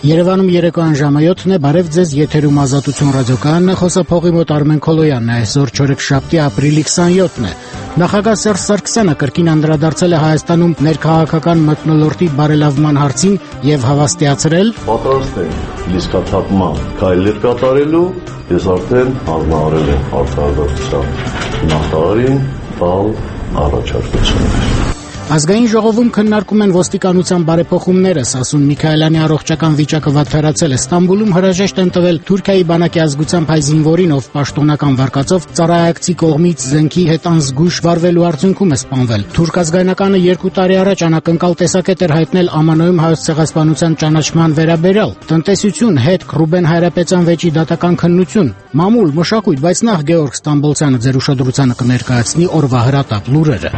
Երևանում երեկոյան ժամը 7-ն է, բարև ձեզ, եթերում Ազատություն ռադիոկայանն է, խոսափողի մոտ Արմեն Քոլոյանն է, այսօր չորեքշաբթի ապրիլի 27-ն է։ Նախագահ Սերժ Սարգսյանը կրկին անդրադարձել է Հայաստանում ներքաղաքական մթնոլորտի բարելավման հարցին եւ հավաստիացրել. Պատրաստ ենք լիցքաթափման քայլեր կատարելու, ես արդեն հանձնարարել եմ արտադրության նախարարին տալ առաջարկություններ։ Ազգային ժողովում քննարկում են ոստիկանության բարեփոխումները, Սասուն Միքայելյանի առողջական վիճակը վատթարացել է, Ստամբուլում հրաժեշտ են տվել Թուրքիայի բանակի ազգությամբ հայ զինվորին, ով պաշտոնական վարկածով ծառայակցի կողմից զենքի հետ անզգույշ վարվելու արդյունքում է սպանվել։ Թուրք ազգայնականը 2 տարի առաջ անակնկալ տեսակետ էր հայտնել ԱՄՆ-ում հայոց ցեղասպանության ճանաչման վերաբերյալ։ Տնտեսություն, հետք, Ռուբեն Հայրապետյան վեճի դատական քննություն, մամուլ, մշակույթ, բայց նախ Գեորգ Ստամբոլցյանը ձեր ուշադրությանը կներկայացնի օրվա հրատապ լուրերը։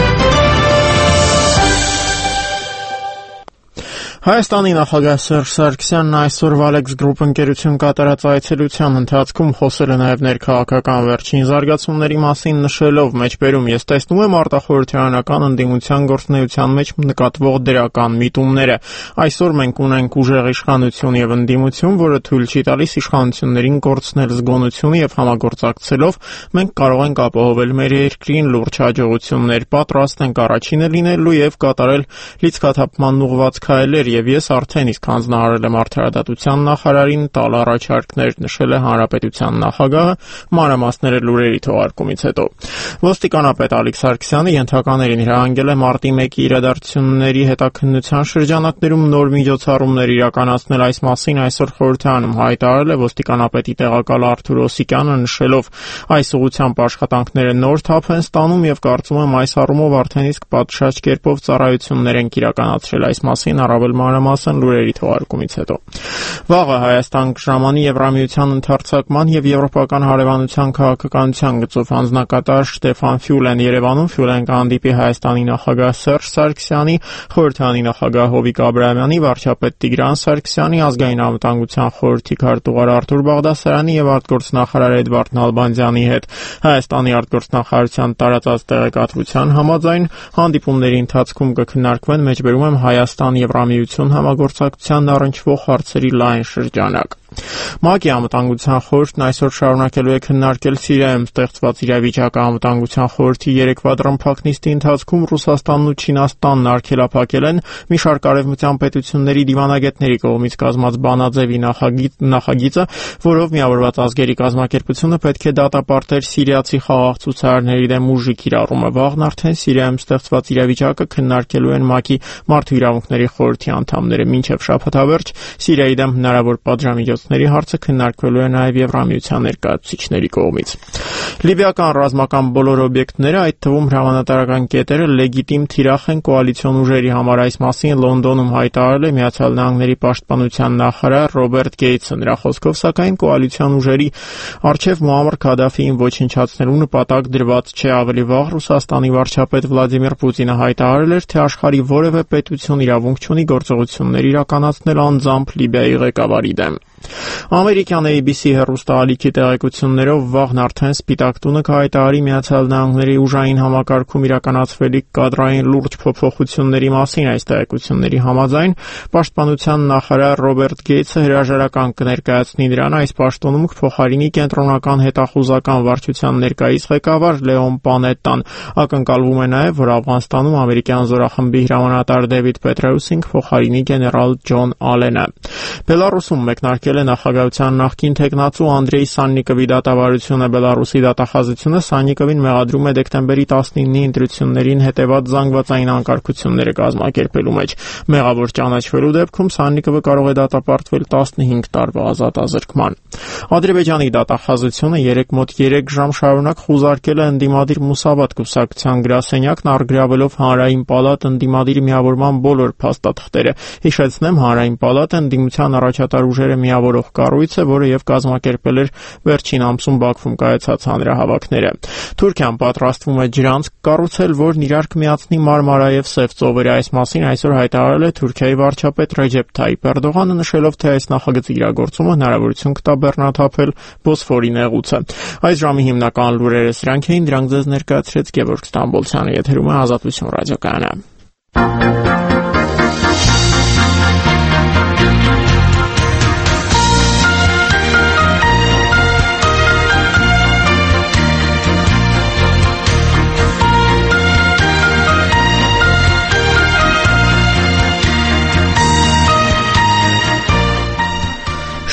Հայաստանի նախագահ Սերժ Սարգսյանն այսօր Valex Group ընկերություն կատարած այցելության ընթացքում խոսել է նաև ներքաղաքական վերջին զարգացումների մասին, նշելով մեջբերում ես տեսնում եմ արտախորհրդարանական ընդդիմության գործունեության մեջ նկատվող դրական միտումները։ Այսօր մենք ունենք ուժեղ իշխանություն եւ ընդդիմություն, որը թույլ չի տալիս իշխանություններին կորցնել զգոնությունը եւ համագործակցելով մենք կարող ենք ապահովել մեր երկրին լուրջ հաջողություններ, պատրաստ ենք առաջինը լինելու եւ կատարել լիցքաթափման ուղղված քայլեր եւ ես արդեն իսկ հանձնարարել եմ արդարադատության նախարարին տալ առաջարկներ, նշել է հանրապետության նախագահը, մանրամասները լուրերի թողարկումից հետո։ Ոստիկանապետ Ալիկ Սարգսյանը ենթականերին հրահանգել է մարտի 1-ի իրադարձությունների հետաքննության շրջանակներում նոր միջոցառումներ իրականացնել, այս մասին այսօր խորհրդարանում հայտարարել է ոստիկանապետի տեղակալ Արթուր Օսիկյանը, նշելով այս ուղղությամբ աշխատանքները նոր թափ են ստանում եւ կարծում եմ այս առումով արդեն իսկ պատշաճ կերպով ծառայություններ են իրականացրել, այս մասին առավել մանրամասն լուրերի թողարկումից հետո։ Վաղը Հայաստան կժամանի Եվրամիության ընդարձակման եւ եվրոպական հարևանության քաղաքականության գծով հանձնակատար Շտեֆան Ֆյուլեն Երևանում, Ֆյուլեն կհանդիպի Հայաստանի նախագահ Սերժ Սարգսյանի, խորհրդարանի նախագահ Հովիկ Աբրահամյանի, վարչապետ Տիգրան Սարգսյանի, ազգային անվտանգության խորհրդի քարտուղար Արթուր Բաղդասարյանի եւ արտգործնախարար Էդվարդ Նալբանդյանի հետ։ Հայաստանի արտգործնախարարության տարածած տեղեկատվության համաձայն հանդիպումների ընթացքում կքննարկվեն մեջբերում եմ Հայաստան Եվրամիություն համագործակցության առնչվող հարցերի լայն շրջանակ։ ՄԱԿ-ի անվտանգության խորհուրդն այսօր շարունակելու է քննարկել Սիրիայում ստեղծված իրավիճակը։ Անվտանգության խորհրդի երեկվա դռնփակ նիստի ընթացքում Ռուսաստանն ու Չինաստանն արգելափակել են մի շարք արևմտյան պետությունների դիվանագետների կողմից կազմած բանաձևի նախագիծը, որով Միավորված ազգերի կազմակերպությունը պետք է դատապարտեր սիրիացի խաղաղ ցուցարարների դեմ ուժի կիրառումը։ Վաղն արդեն Սիրիայում ստեղծված իրավիճակը քննարկելու են ՄԱԿ-ի մարդու իրավունքների խորհրդի անդամները։ Մինչև շաբաթավերջ Սիրիայի դեմ հնարավոր պատժամիջոցների հարցը քննարկվելու է նաև Եվրամիության ներկայացուցիչների կողմից։ Լիբիական ռազմական բոլոր օբյեկտները, այդ թվում հրամանատարական կետերը, լեգիտիմ թիրախ են կոալիցիոն ուժերի համար, այս մասին Լոնդոնում հայտարարել է Միացյալ Նահանգների պաշտպանության նախարար Ռոբերտ Գեյթսը։ Նրա խոսքով, սակայն կոալիցիոն ուժերի առջև Մուամմար Քադաֆիին ոչնչացնելու նպատակ դրված չէ։ Ավելի վաղ Ռուսաստանի վարչապետ Վլադիմիր Պուտինը հայտարարել էր, թե աշխարհի որևէ պետություն իրավունք չունի գործողություններ իրականացնել անձամբ Լիբիայի ղեկավարի դեմ։ Ամերիկյան ABC հեռուստաալիքի տեղեկություններով վաղն արդեն Սպիտակ տունը կհայտարարի Միացյալ Նահանգների ուժային համակարգում իրականացվելիք կադրային լուրջ փոփոխությունների մասին։ Այս տեղեկությունների համաձայն պաշտպանության նախարար Ռոբերտ Գեյթսը հրաժարական կներկայացնի նրան, այս պաշտոնում կփոխարինի կենտրոնական հետախուզական վարչության ներկայիս ղեկավար Լեոն Պանետտան։ Ակնկալվում է նաև, որ Աֆղանստանում ամերիկյան զորախմբի հրամանատար Դեվիդ Պետրեուսին կփոխարինի գեներալ Ջոն Ալենը։ Բելարուսում մեկնարկել է նախագահության նախկին թեկնածու Անդրեյ Սաննիկովի դատավարությունը։ Բելարուսի դատախազությունը Սաննիկովին մեղադրում է դեկտեմբերի 19-ի ընտրություններին հետևած զանգվածային անկարգությունները կազմակերպելու մեջ։ Մեղավոր ճանաչվելու դեպքում Սաննիկովը կարող է դատապարտվել 15 տարվա ազատազրկման։ Ադրբեջանի դատախազությունը մոտ 3 ժամ շարունակ խուզարկել է ընդդիմադիր Մուսավատ կուսակցության գրասենյակն, առգրավելով Հանրային պալատ ընդդիմադիր միավորման բոլոր փաստաթղթերը։ Հիշեցնեմ, Հանրային պալատը ընդդիմության առաջատար ուժերը միավորող կառույց է, որը եւ կազմակերպել էր վերջին ամսում Բաքվում կայացած հանրահավաքները։ Թուրքիան պատրաստվում է ջրանցք կառուցել, որն իրար կմիացնի Մարմարա եւ Սև ծովերը։ Այս մասին այսօր հայտարարել է Թուրքիայի վարչապետ Ռեջեփ Թայիփ Էրդողանը, նշելով, թե այս նախագծի իրագործումը հնարավորություն կտա բեռնաթափել Բոսֆորի նեղուցը։ Այս ժամի հիմնական լուրերը սրանք էին, դրանք ձեզ ներկայացրեց Գևորգ Ստամբոլցյանը, եթերում է Ազատություն ռադիոկայանը։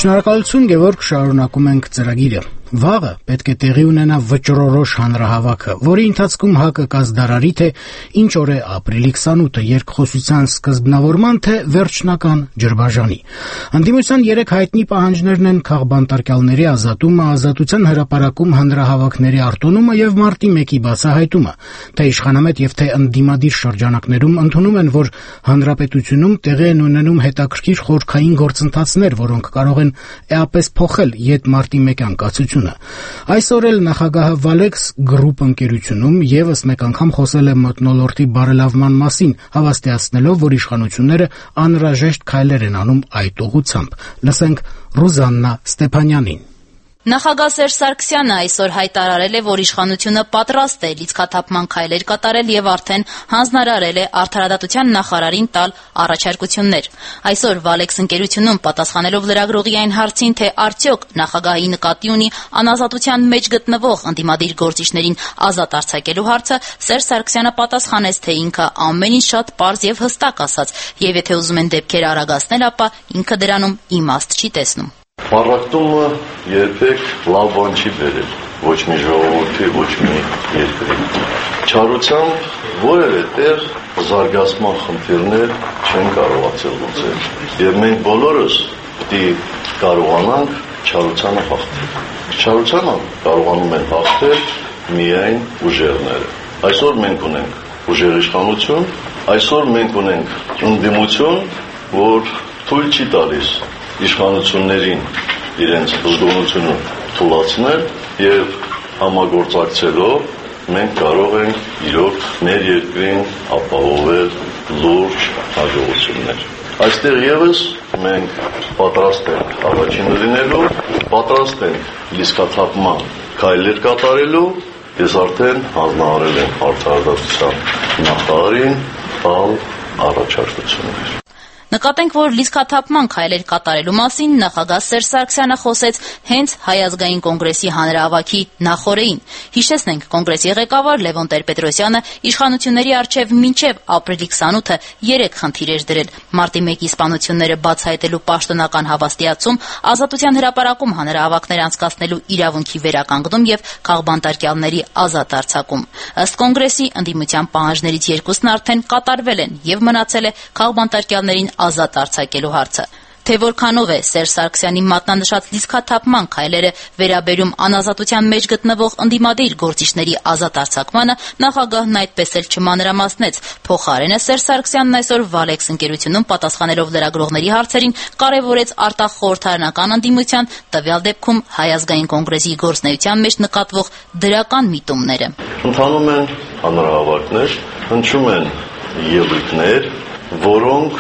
Շնորհակալություն, Գևորգ, շարունակում ենք ծրագիրը։ Վաղը պետք է տեղի ունենա վճռորոշ հանրահավաքը, որի ընթացքում ՀԱԿ-ը կազդարարի, թե ինչ օր է ապրիլի 28-ը, երկխոսության սկզբնավորման, թե վերջնական ջրբաժանի։ Ընդդիմության 3 հայտնի պահանջներն են քաղբանտարկյալների ազատումը, Ազատության հրապարակում հանրահավաքների արտոնումը եւ մարտի 1-ի բացահայտումը, թե իշխանամետ եւ թե ընդդիմադիր շրջանակներում ընդունում են, որ հանրապետությունում տեղի են ունենում հետաքրքիր խորքային գործընթացներ, որոնք կարող են էապես փոխել յետ մարտի 1-յան կացությունը։ Այսօր էլ նախագահը Valex Group ընկերությունում եւս մեկ անգամ խոսել է մթնոլորտի բարելավման մասին, հավաստիացնելով, որ իշխանությունները անհրաժեշտ քայլեր են անում այդ ուղղությամբ։ Լսենք Ռուզաննա Ստեփանյանին։ Նախագահ Սերժ Սարգսյանը այսօր հայտարարել է, որ իշխանությունը պատրաստ է լիցքաթափման քայլեր կատարել եւ արդեն հանձնարարել է Արդարադատության նախարարին տալ առաջարկություններ։ Այսօր Valex ընկերությունում պատասխանելով լրագրողի այն հարցին, թե արդյոք նախագահի նկատի ունի անազատության մեջ գտնվող ընդդիմադիր գործիչներին ազատ արձակելու հարցը, Սերժ Սարգսյանը պատասխանեց, թե ինքը ամեն ինչ շատ պարզ եւ հստակ ասաց, եւ եթե ուզում են դեպքերը արագացնել, ապա ինքը դրանում իմաստ չի տեսնում։ Մառախտումը երբեք լավ բան չի բերել ոչ մի ժողովրդի, ոչ մի երկրի։ Չարությամբ որևէ տեղ զարգացման խնդիրներ չեն կարողացել լուծել։ Եվ մենք բոլորս պետք է կարողանանք չարությանը հաղթել։ Չարությանը կարողանում են հաղթել միայն ուժերները։ Այսօր մենք ունենք ուժեղ իշխանություն, այսօր մենք ունենք ընդդիմություն, որ թույլ չի տալիս իշխանություններին իրենց զգոնությունը թույլատրել եւ համագործակցելով մենք կարող ենք իրոք մեր երկրին ապահովել լուրջ հաջողություններ։ Այստեղ եւս մենք պատրաստ ենք առաջինը լինելու, պատրաստ ենք լիցքաթափման քայլեր կատարելու, ես արդեն հանձնարարել եմ Արդարադատության նախարարին տալ առաջարկություններ։ Նկատենք, որ լիցքաթափման քայլեր կատարելու մասին նախագահ Սերժ Սարգսյանը խոսեց հենց Հայ ազգային կոնգրեսի հանրահավաքի նախօրեին։ Հիշեցնենք, կոնգրեսի ղեկավար Լևոն Տեր-Պետրոսյանը իշխանությունների առջև մինչև ապրիլի 28-ը 3 խնդիր էր դրել՝ մարտի 1-ի սպանությունները բացահայտելու պաշտոնական հավաստիացում, Ազատության հրապարակում հանրահավաքներ անցկացնելու իրավունքի վերականգնում եւ քաղբանտարկյալների ազատ արձակում։ Ըստ կոնգրեսի, ընդդիմության պահանջներից 2-ն արդեն կատարվել են եւ մնացել է քաղբանտարկյալներին ազատ արձակելու հարցը։ Թե որքանով է Սերժ Սարգսյանի մատնանշած լիցքաթափման քայլերը վերաբերում անազատության մեջ գտնվող ընդդիմադիր գործիչների ազատ արձակմանը, նախագահն այդպես էլ չմանրամասնեց։ Փոխարենը Սերժ Սարգսյանն այսօր Valex ընկերությունում պատասխանելով լրագրողների հարցերին կարևորեց արտախորհրդարանական ընդդիմության, տվյալ դեպքում Հայ ազգային կոնգրեսի գործնեության մեջ նկատվող դրական միտումները։ Ընթանում են հանրահավաքներ, հնչում են ելույթներ, որոնք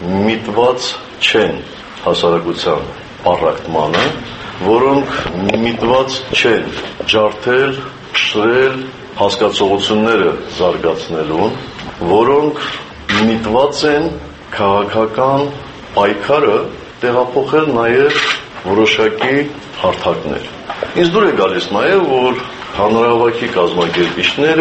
միտված չեն հասարակության առաքմանը, որոնք միտված չեն ջարդել, փշրել հասկացողությունները զարգացնելուն, որոնք միտված են քաղաքական պայքարը տեղափոխել նաև որոշակի հարթակներ։ Ինձ դուր է գալիս նաև, որ հանրահավաքի կազմակերպիչները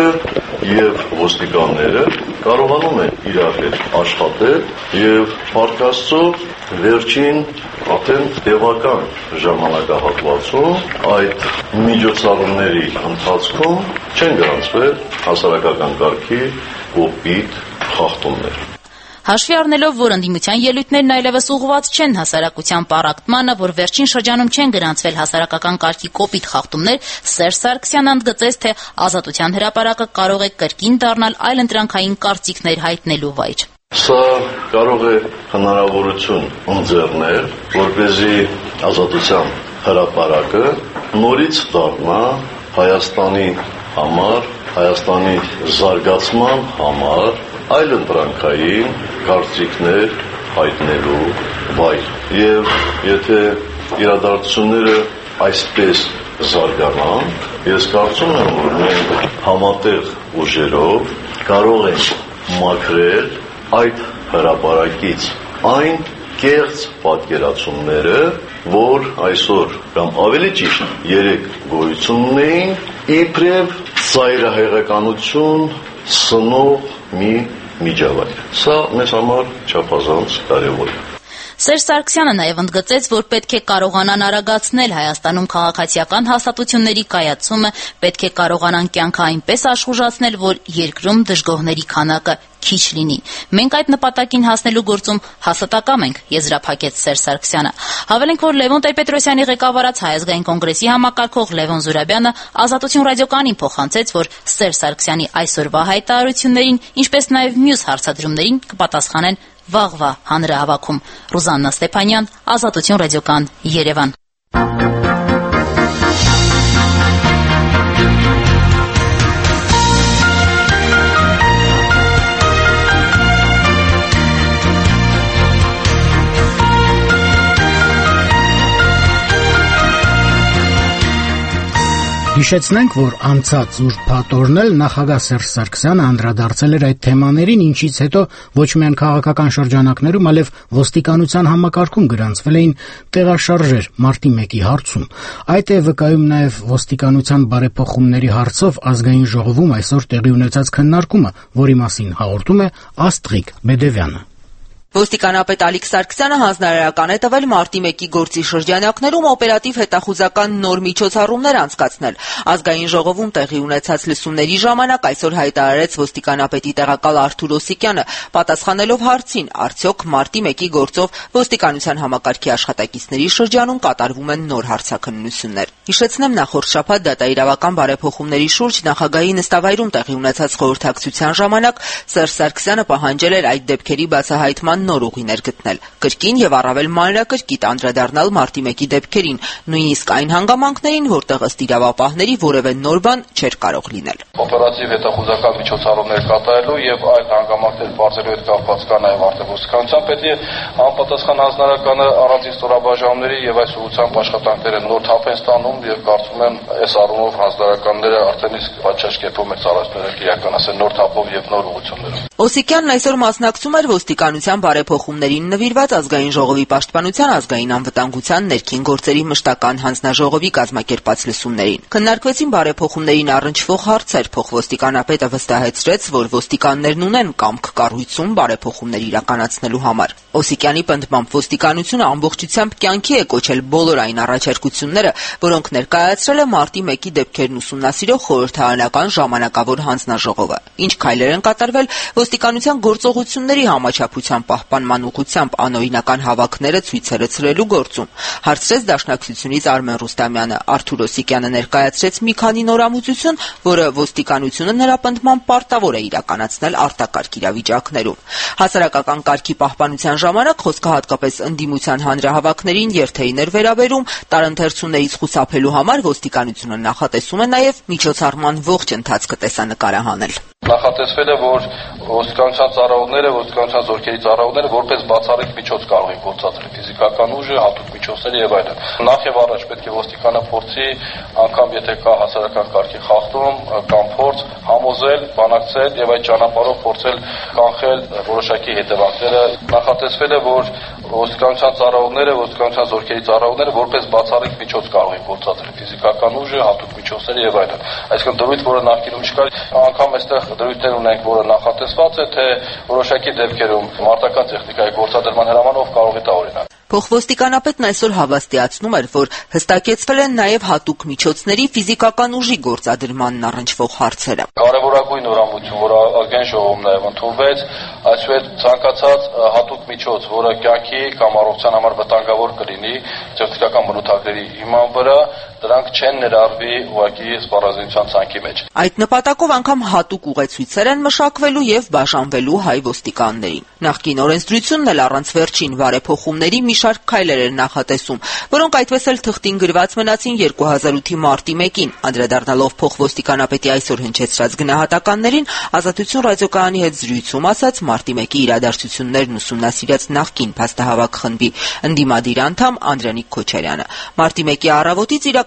եւ ոստիկանները կարողանում են իրար հետ աշխատել եւ Փառք Աստծո վերջին արդեն տևական ժամանակահատվածում այդ միջոցառումների ընթացքում չեն գրանցվել հասարակական կարգի կոպիտ խախտումներ։ Հաշվի առնելով, որ ընդդիմության ելույթներն այլևս ուղղված չեն հասարակության պառակտմանը, որ վերջին շրջանում չեն գրանցվել հասարակական կարգի կոպիտ խախտումներ, Սերժ Սարգսյանը ընդգծեց, թե Ազատության հրապարակը կարող է կրկին դառնալ այլընտրանքային կարծիքներ հայտնելու վայր։ Սա կարող է հնարավորություն ընձեռնել, որպեսզի Ազատության հրապարակը նորից դառնա Հայաստանի համար, Հայաստանի զարգացման համար այլընտրանքային կարծիքներ հայտնելու վայր։ Եվ եթե իրադարձությունները այսպես զարգանան, ես կարծում եմ, որ մենք համատեղ ուժերով կարող ենք մաքրել այդ հրապարակից այն կեղծ պատկերացումները, որ այսօր կամ ավելի ճիշտ 3 գոյություն ունեին, իբրև ծայրահեղականություն սնող մի միջավայր։ Սա մեզ համար չափազանց կարևոր է։ Սերժ Սարգսյանը նաև ընդգծեց, որ պետք է կարողանան արագացնել Հայաստանում քաղաքացիական հաստատությունների կայացումը, պետք է կարողանան կյանքը այնպես աշխուժացնել, որ երկրում դժգոհների քանակը քիչ լինի։ Մենք այդ նպատակին հասնելու գործում հաստատակամ ենք, եզրափակեց Սերժ Սարգսյանը։ Հավելենք, որ Լևոն Տեր-Պետրոսյանի ղեկավարած Հայ ազգային կոնգրեսի համակարգող Լևոն Զուրաբյանը Ազատություն ռադիոկայանին փոխանցեց, որ Սերժ Սարգսյանի այսօրվա հայտարարություններին, ինչպես նաև մյուս հարցադրումներին կպատասխանեն վաղվա հանրահավաքում։ Ռուզաննա Ստեփանյան, Ազատություն ռադիոկայան, Երևան։ Հիշեցնենք, որ անցած Սուրբ Փաթորն էլ նախագահ Սերժ Սարգսյանը անդրադարձել էր այդ թեմաներին, ինչից հետո ոչ միայն քաղաքական շրջանակներում, այլև ոստիկանության համակարգում գրանցվել էին տեղաշարժեր մարտի 1-ի հարցում։ Այդ է վկայում նաև ոստիկանության բարեփոխումների հարցով ազգային ժողովում այսօր տեղի ունեցած քննարկումը, որի մասին հաղորդում է Աստղիկ Բեդևյանը։ Ոստիկանապետ Ալիկ Սարգսյանը հանձնարարական է տվել մարտի 1-ի գործի շրջանակներում օպերատիվ հետախուզական նոր միջոցառումներ անցկացնել։ Ազգային ժողովում տեղի ունեցած լսումների ժամանակ այսօր հայտարարեց ոստիկանապետի տեղակալ Արթուր Օսիկյանը, պատասխանելով հարցին, արդյոք մարտի 1-ի գործով ոստիկանության համակարգի աշխատակիցների շրջանում կատարվում են նոր հարցաքննություններ։ Հիշեցնեմ, նախորդ շաբաթ դատաիրավական բարեփոխումների շուրջ նախագահի նստավայրում տեղի ունեցած խորհրդակցության ժամանակ Սերժ Սարգսյանը պահանջել էր այդ դեպքերի բացահայտման նոր ուղիներ գտնել, կրկին եւ առավել մանրակրկիտ անդրադառնալ մարտի 1-ի դեպքերին, նույնիսկ այն հանգամանքներին, որտեղ ըստ իրավապահների որևէ նոր բան չէր կարող լինել։ Օպերատիվ հետախուզական միջոցառումներ կատարելու եւ այդ հանգամանքներ բարձրելու հետ կապված կա նաեւ արդեն ոստիկանության պետի համապատասխան հանձնարարականը առանձին ստորաբաժանումների եւ այս ուղղությամբ աշխատանքները նոր թափ են ստանում եւ կարծում եմ այս առումով հանձնարարականները արդեն իսկ պատշաճ կերպով մեր ծառայությունները կիրականացեն նոր թափով եւ նոր ուղղություններով։ Օսիկյանն այսօր մասնակցում էր ոստիկանության բարեփոխումներին նվիրված ազգային ժողովի պաշտպանության, ազգային անվտանգության, ներքին գործերի մշտական հանձնաժողովի կազմակերպած լսումներին։ Քննարկվեցին բարեփոխումներին առնչվող հարցեր, փոխոստիկանապետը վստահեցրեց, որ ոստիկաններն ունեն կամք կառույցում բարեփոխումներ իրականացնելու համար։ Օսիկյանի պնդմամբ ոստիկանությունը ամբողջությամբ կյանքի է կոչել բոլոր այն առաջարկությունները, որոնք ներկայացրել է մարտի 1-ի դեպքերն ուսումնասիրող խորհրդարանական ժամանակավոր հանձնաժողովը։ Ինչ քայլեր են կատարվել ոստիկանության գործողությունների համաչափության պահպանման ուղղությամբ անօրինական հավաքները ցույցերը ցրելու գործում, հարցրեց Դաշնակցությունից Արմեն Ռուստամյանը։ Արթուր Օսիկյանը ներկայացրեց մի քանի նորամուծություն, որը ոստիկանությունը նրա պնդմամբ պարտավոր է իրականացնել արտակարգ իրավիճակներում։ Հասարակական կարգի պահպանության ժամանակ խոսքը հատկապես ընդդիմության հանրահավաքներին երթերին էր վերաբերում, տարընթերցումներից խուսափելու համար ոստիկանությունը նախատեսում է նաև միջոցառման ողջ ընթացքը տեսանկարահանել։ Նախատեսվել է, որ ոստիկանության ծառայողները, ոստիկանության զորքերի ծառայողները որպես բացառիկ միջոց կարող են գործադրել ֆիզիկական ուժը, հատուկ միջոցները եւ այլն։ Նախ եւ առաջ պետք է ոստիկանը փորձի, անգամ եթե կա հասարակական կարգի խախտում կամ փորձ համոզել, բանակցել եւ այդ ճանապարհով փորձել կանխել որոշակի հետևանքները։ Նախատեսվել է, որ ոստիկանության ծառայողները, ոստիկանության զորքերի ծառայողները որպես բացառիկ միջոց կարող են գործադրել ֆիզիկական ուժը, հատուկ միջոցները եւ այլն։ Այսինքն դրույթ, որը նախկինում չկար, անգամ այստեղ դրույթներ ունենք, որը նախատեսված է, թե որոշակի դեպքերում մարտական տեխնիկայի գործադրման հրամանով կարող է դա օրինակ։ Փոխոստիկանապետն այսօր հավաստիացնում էր, որ հստակեցվել են նաև հատուկ միջոցների ֆիզիկական ուժի գործադրմանն առնչվող հարցերը։ Կարևորագույն նորամուծություն, որը ազգային ժողովում նաև ընդունվեց, այսուհետ ցանկացած հատուկ միջոց, որը կյանքի կամ առողջության համար վտանգավոր կլինի տեխնիկական բնութագրերի հիման վրա, դրանք չեն ներառվի ուղղակի սպառազինության ցանկի մեջ։ Այդ նպատակով անգամ հատուկ ուղեցույցեր են մշակվելու եւ բաժանվելու հայ ոստիկաններին։ Նախկին օրենսդրությունն էլ առանց վերջին բարեփոխումների մի շարք քայլեր էր նախատեսում, որոնք այդպես էլ թղթին գրված մնացին 2008-ի մարտի 1-ին, անդրադառնալով փոխոստիկանապետի այսօր հնչեցրած գնահատականներին, Ազատություն ռադիոկայանի հետ զրույցում ասաց մարտի 1-ի իրադարձություններն ուսումնասիրած նախկին փաստահավաք խմբի ընդդիմադիր անդամ Անդրանիկ Քոչարյանը։ Մարտի 1-ի առավոտից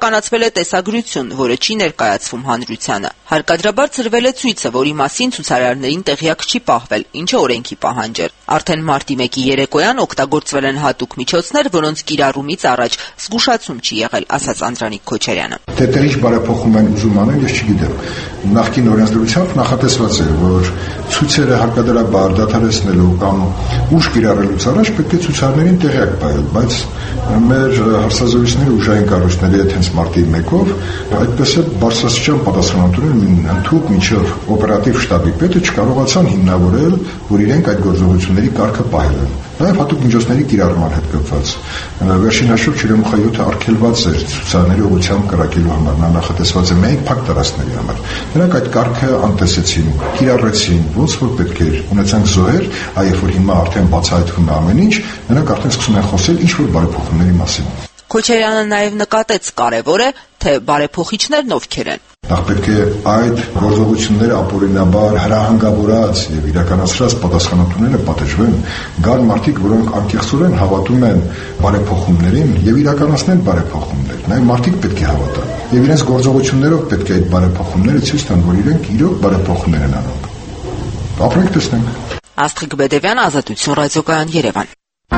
իրականացվել է տեսագրություն, որը չի ներկայացվում հանրությանը։ Հարկադրաբար ծրվել է ցույցը, որի մասին ցուցարարներին տեղյակ չի պահվել, ինչը օրենքի պահանջ էր։ Արդեն մարտի 1-ի երեկոյան օգտագործվել են հատուկ միջոցներ, որոնց կիրառումից առաջ զգուշացում չի եղել, ասաց Անդրանիկ Քոչարյանը։ Թե ինչ բարեփոխում են ուզում անել, ես չգիտեմ։ Նախկին օրենսդրությամբ նախատեսված էր, որ ցույցերը հարկադրաբար դադարեցնելու կամ ուժ կիրառելուց առաջ պետք է ցուցարարներին տեղյակ պահել, բայց մեր հարցազրույցները ուժային կառույցների հետ հենց մարտի 1-ով այդպես է բարձրաստիճան պատասխանատուներն ընդհանուր մինչև օպերատիվ շտաբի պետը չկարողացան հիմնավորել, որ իրենք այդ գործողությունների կարգը պահել են։ Նաև հատուկ միջոցների կիրառման հետ կապված վերջին հաշվով ջրամուխայոթը արգելված էր ցուցարարների ուղղությամբ կրակելու համար, նա նախատեսված է միայն փակ տարածքների համար։ Նրանք այդ կարգը անտեսեցին, կիրառեցին, ոնց որ պետք էր, ունեցանք զոհեր, այլ որ հիմա արդեն բացահայտվում է ամեն ինչ, նրանք արդեն սկսում են խոսել ինչ-որ բարեփոխումների մասին։ Քոչարյանը նաև նկատեց, կարևոր է, թե բարեփոխիչներն ովքեր են։ Նախ պետք է այդ գործողությունները ապօրինաբար հրահանգավորած եւ իրականացրած պատասխանատուները պատժվեն, գան մարդիկ, որոնք անկեղծորեն հավատում են բարեփոխումներին եւ իրականացնեն բարեփոխումներ։ Նաեւ մարդիկ պետք է հավատան եւ իրենց գործողություններով պետք է այդ բարեփոխումները ցույց տան, որ իրենք իրոք բարեփոխումներ են անում։ Ապրենք տեսնենք։ Աստղիկ Բեդևյան, Ազատություն ռադիոկայան, Երևան։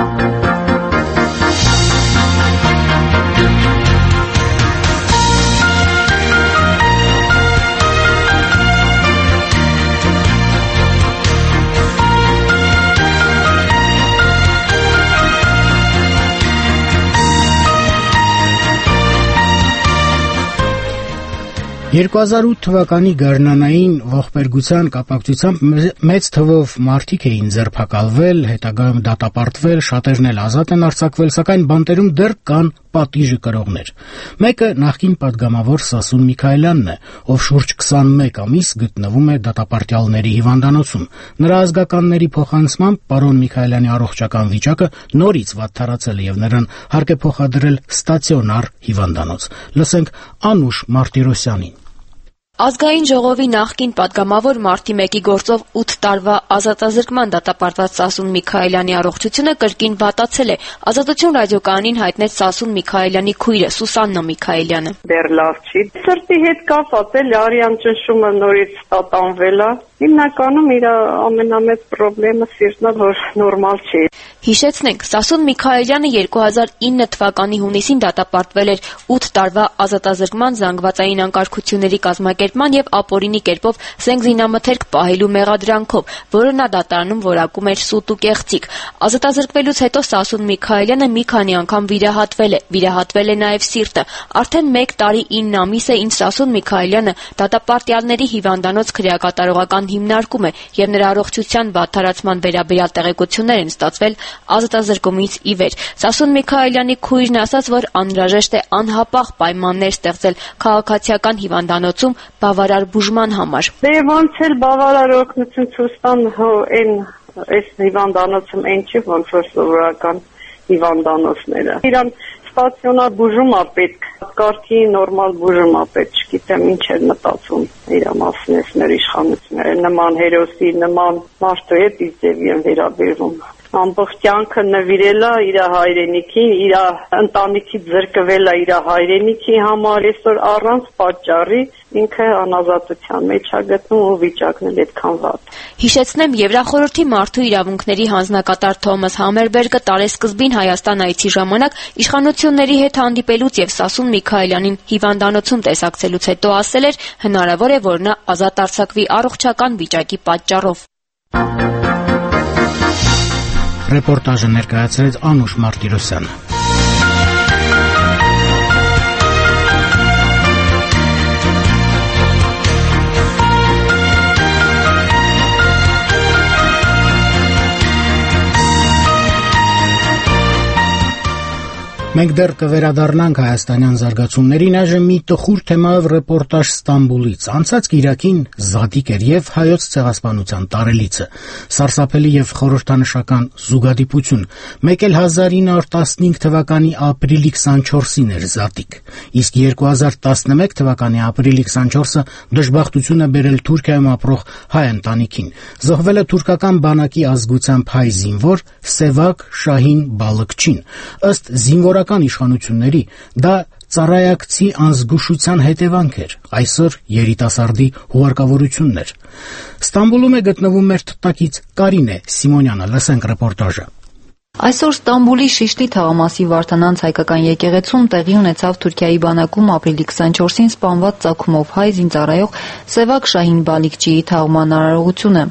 «2008 թվականի գարնանային ողբերգության կապակցությամբ մեծ թվով մարդիկ էին ձերբակալվել, հետագայում դատապարտվել, շատերն էլ ազատ են արձակվել, սակայն բանտերում դեռ կան պատիժը կրողներ։ Մեկը նախկին պատգամավոր Սասուն Միքայելյանն է, ով շուրջ 21 ամիս գտնվում է դատապարտյալների հիվանդանոցում։ Նրա ազգականների փոխանցմամբ պարոն Միքայելյանի առողջական վիճակը նորից վատթարացել է եւ նրան հարկ է փոխադրել ստացիոնար հիվանդանոց։ Լսենք Անուշ Մարտիրոսյանին։ Ազգային ժողովի նախկին պատգամավոր մարտի 1-ի գործով 8 տարվա ազատազրկման դատապարտված Սասուն Միքայելյանի առողջությունը կրկին վատացել է։ Ազատություն ռադիոկայանին հայտնեց Սասուն Միքայելյանի քույրը Սուսաննա Միքայելյանը։ Դեռ լավ չի։ Սրտի հետ կապված է, արյան ճնշումը նորից տատանվել է։ Հիմնականում իր ամենամեծ խնդրը սիրտն է, որ նորմալ չի։ Հիշեցնենք, Սասուն Միքայելյանը 2009 թվականի հունիսին դատապարտվել էր 8 տարվա ազատազրկման զանգվածային անկարգությունների կազմակերպման եւ ապօրինի կերպով զենգզինամթերք պահելու մեղադրանքով, որը նա դատարանում որակում էր սուտ ու կեղծիք։ Ազատազրկվելուց հետո Սասուն Միքայելյանը մի քանի անգամ վիրահատվել է նաեւ սիրտը։ Արդեն 1 տարի 9 ամիս է, ինչ Սասուն Միքայելյանը դատապարտյալների հիվանդանոց քրեակատարողական հիմնարկում է եւ նրա առողջության վատթարացման վերաբերյալ տեղեկություններ են ստացվել ազատազրկումից ի վեր։ Սասուն Միքայելյանի քույրն ասաց, որ անհրաժեշտ է անհապաղ պայմաններ ստեղծել քաղաքացիական հիվանդանոցում բավարար բուժման համար։ Դե ոնց էլ բավարար օգնություն ցույց տան այս հիվանդանոցում այն չի, ոնց որ սովորական հիվանդանոցները։ Իրան ստացիոնար բուժում է պետք, կարգի նորմալ բուժում է պետք, չգիտեմ ինչ է մտածում իր մասին մեր իշխանությունները, նման հերոսի, նման մարդու հետ իձևի են վերաբերվում։ Ամբողջ կյանքը նվիրել է իր հայրենիքին, իր ընտանիքից զրկվել է իր հայրենիքի համար, այսօր առանց պատճառի ինքը անազատության մեջ է գտնվում ու վիճակն էլ այդքան վատ։ Հիշեցնեմ, Եվրախորհրդի մարդու իրավունքների հանձնակատար Թոմաս Համերբերգը տարեսկզբին Հայաստան այցի ժամանակ իշխանությունների հետ հանդիպելուց եւ Սասուն Միքայելյանին հիվանդանոցում տեսակցելուց հետո ասել էր, հնարավոր է, որ նա ազատ արձակվի առողջական վիճակի պատճառով։ Ռեպորտաժը ներկայացրեց Անուշ Մարտիրոսյանը։ Մենք դեռ կվերադառնանք հայաստանյան զարգացումներին, այժմ մի տխուր թեմայով ռեպորտաժ Ստամբուլից։ Անցած կիրակին Զատիկ էր եւ հայոց ցեղասպանության տարելիցը։ Սարսափելի եւ խորհրդանշական զուգադիպություն։ Մեկ էլ 1915 թվականի ապրիլի 24-ին էր Զատիկ։ Իսկ 2011 թվականի ապրիլի 24-ը դժբախտություն է բերել Թուրքիայում ապրող հայ ընտանիքին։ Զոհվել է թուրքական բանակի ազգությամբ հայ զինվոր Սևակ Շահին Բալыкչին։ Ըստ զինվոր զինվորական իշխանությունների դա ծառայակցի անզգուշության հետևանք էր, այսօր երիտասարդի հուղարկավորությունն էր։ Ստամբուլում է գտնվում մեր թղթակից Կարինե Սիմոնյանը, լսենք ռեպորտաժը։ Այսօր Ստամբուլի Շիշլի թաղամասի Վարդանանց հայկական եկեղեցում տեղի ունեցավ Թուրքիայի բանակում ապրիլի 24-ին սպանված ծագումով հայ զինծառայող Սևակ Շահին Բալիքջիի թաղման արարողությունը։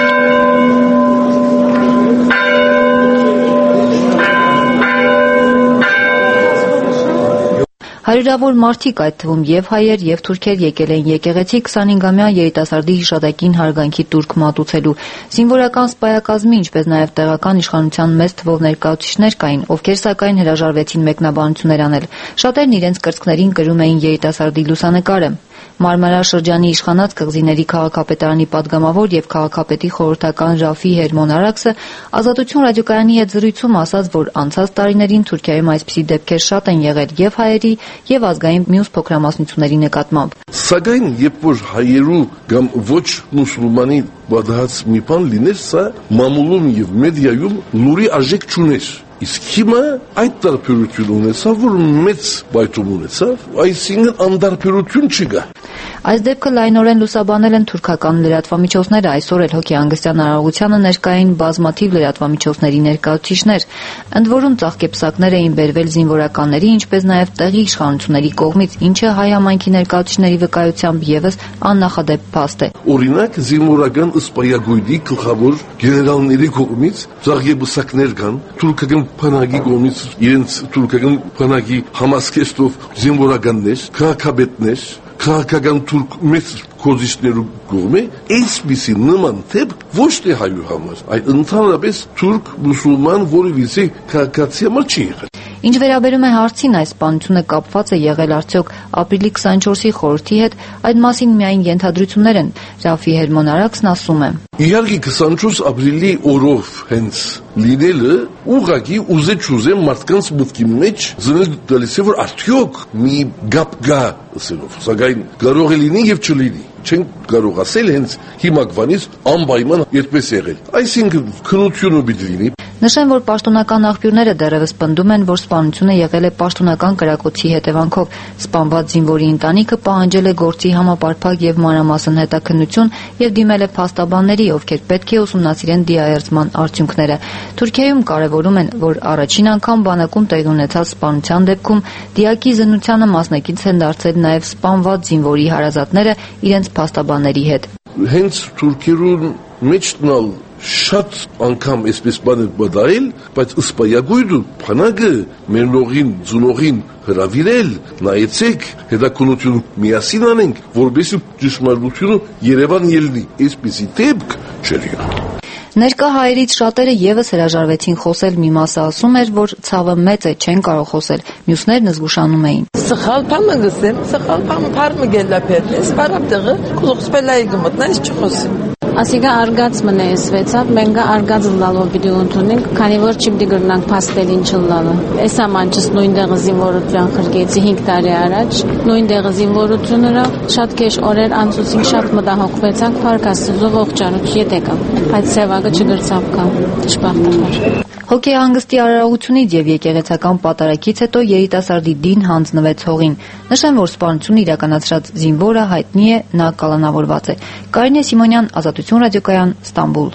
Հարյուրավոր մարդիկ, այդ թվում եւ հայեր, եւ թուրքեր եկել են եկեղեցի 25-ամյա երիտասարդի հիշատակին հարգանքի տուրք մատուցելու։ Զինվորական սպայակազմի, ինչպես նաեւ տեղական իշխանության մեծ թվով ներկայացուցիչներ կային, ովքեր սակայն հրաժարվեցին մեկնաբանություններ անել։ Շատերն իրենց կրծքներին կրում էին երիտասարդի լուսանկարը։ Մարմարա շրջանի իշխանած կղզիների քաղաքապետարանի падգամավոր եւ քաղաքապետի խորհրդական Ռաֆի Հերմոն Արաքսը Ազատություն ռադիոկայանի հետ զրույցում ասաց, որ անցած տարիներին Թուրքիայում այսպիսի դեպքեր շատ են եղել եւ հայերի եւ ազգային մյուս փոքրամասնությունների նկատմամբ։ Սակայն երբ որ հայերու կամ ոչ մուսուլմանի բադահած մի բան լիներ, սա մամուլում եւ մեդիայում լուրի արժեք չուներ։ Իսկ հիմա այդ տարբերություն ունեցավ, որ մեծ բայթում ունեցավ, այսինքն անդարբերություն չկա։ Այս դեպքը լայնորեն լուսաբանել են թուրքական լրատվամիջոցները, այսօր էլ հոգեհանգստյան արարողությանը ներկայ էին բազմաթիվ լրատվամիջոցների ներկայացուցիչներ, ընդ որում ծաղկեպսակներ էին բերվել զինվորականների, ինչպես նաև տեղի իշխանությունների կողմից, ինչը հայ համայնքի ներկայացուցիչների վկայությամբ եւս աննախադեպ փաստ է։ Օրինակ, զինվորական ըսպայագույդի գլխավոր գեներալների կողմից ծաղկեպսակներ կան, թուրքական բանակի կողմից իրենց թուրքական բանակի համասկեստով զինվորականներ, քաղաքապետներ, քաղաքական թուրք մեծ կոզիչներու կողմէ այսպիսի նման դեպք ոչ թե հայու համար, այլ ընդհանրապես թուրք մուսուլման որևիցե քաղաքացի համար չի եղել։ Ինչ վերաբերում է հարցին, այս սպանությունը կապված է եղել արդյոք ապրիլի 24-ի խորհրդի հետ, այդ մասին միայն ենթադրություններ են։ Ռաֆի Հերմոն Արաքսն ասում է. Իհարկե 24 ապրիլի օրով հենց լինելը ուղղակի ուզե մարդկանց մտքի մեջ զննել տալիս է, որ արդյոք մի գապ գա ասելով, սակայն կարող է լինի եւ չլինի։ Չեն կարող ասել հենց հիմակվանից անպայման այդպես եղել։ Այսինքն քննությունը պիտի լինի։ Նշեմ, որ պաշտոնական աղբյուրները դեռևս պնդում են, որ սպանությունը եղել է պաշտոնական կրակոցի հետևանքով։ Սպանված զինվորի ընտանիքը պահանջել է գործի համապարփակ եւ մանրամասն հետաքննություն եւ դիմել է փաստաբանների, ովքեր պետք է ուսումնասիրեն դիահերձման արդյունքները։ Թուրքիայում կարևորում են, որ առաջին անգամ բանակում տեղի ունեցած սպանության դեպքում դիակի զննությանը մասնակից են դարձել նաեւ սպանված զինվորի հարազատները իրենց փաստաբանների հետ։ Հենց թուրքերուն մեջնալ շատ անգամ այսպես բաներ բադայել, բայց ըսպայագույդու բանակը մերնողին, ձունողին հրավիրել, նայեցեք, հետաքննություն միասին անենք, որպեսզի ճշմարտությունը Երևան ելնի, այսպիսի դեպք չէր եղել։ Ներկա հայերից շատերը եւս հրաժարվեցին խոսել, մի մասը ասում էր, որ ցավը մեծ է, չեն կարող խոսել, մյուսներն զգուշանում էին։ Սխալ բանը գսեմ, սխալ բանը փարմը գելապետ, սպարապտեղը կուլուխսպելայի գմտնայս չխոսեմ։ Ասիգա արգած մնե սվեցավ, մենգա արգած լալով վիդեո ունենք, քանի որ չիպդի գրնանք փաստելին չլալը։ Այս ամանչս նույն դեղը զինվորության խրգեցի 5 տարի առաջ, նույն դեղը զինվորությունները շատ քեշ օրեր անցուցին, շատ մտահոգվեցանք, փարկաստուզով ողջանուց յետեկա։ Բայց սևակը չգրծավ կա, դժբախտաբար։ Հոգեհանգստի արարողությունից եւ եկեղեցական պատարակից հետո երիտասարդի դին հանձնվեց հողին։ Նշեմ, որ սպանությունը իրականացրած զինվորը հայտնի է, նա կալանավորված է։ Կարինե Սիմոնյան, Ազատություն ռադիոկայան, Ստամբուլ։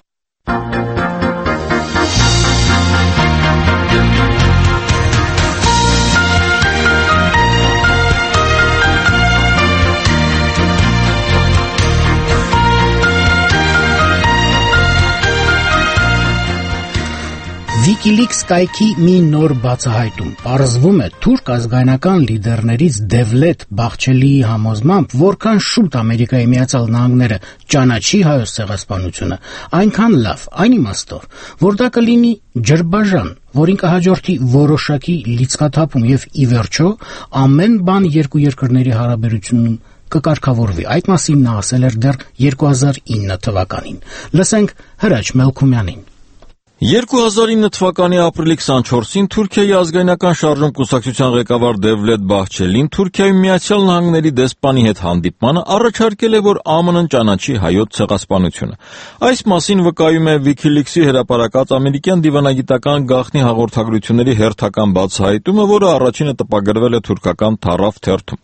WikiLeaks կայքի մի նոր բացահայտում։ Պարզվում է, թուրք ազգայնական լիդերներից Դևլետ Բախչելիի համոզմամբ, որքան շուտ Ամերիկայի Միացյալ Նահանգները ճանաչի հայոց ցեղասպանությունը, այնքան լավ, այն իմաստով, որ դա կլինի ջրբաժան, որին կհաջորդի որոշակի լիցքաթափում եւ ի վերջո ամեն բան երկու երկրների հարաբերությունում կկարգավորվի։ Այդ մասին նա ասել էր դեռ 2009 թվականին։ Լսենք Հրաչ Մելքումյանին։ 2009 թվականի ապրիլի 24-ին Թուրքիայի ազգայնական շարժում կուսակցության ղեկավար Դևլետ Բահչելին Թուրքիայում Միացյալ Նահանգների դեսպանի հետ հանդիպմանը առաջարկել է, որ ԱՄՆ-ն ճանաչի հայոց ցեղասպանությունը։ Այս մասին վկայում է WikiLeaks-ի հրապարակած ամերիկյան դիվանագիտական գաղտնի հաղորդագրությունների հերթական բացահայտումը, որը առաջինը տպագրվել է թուրքական Թարաֆ թերթում։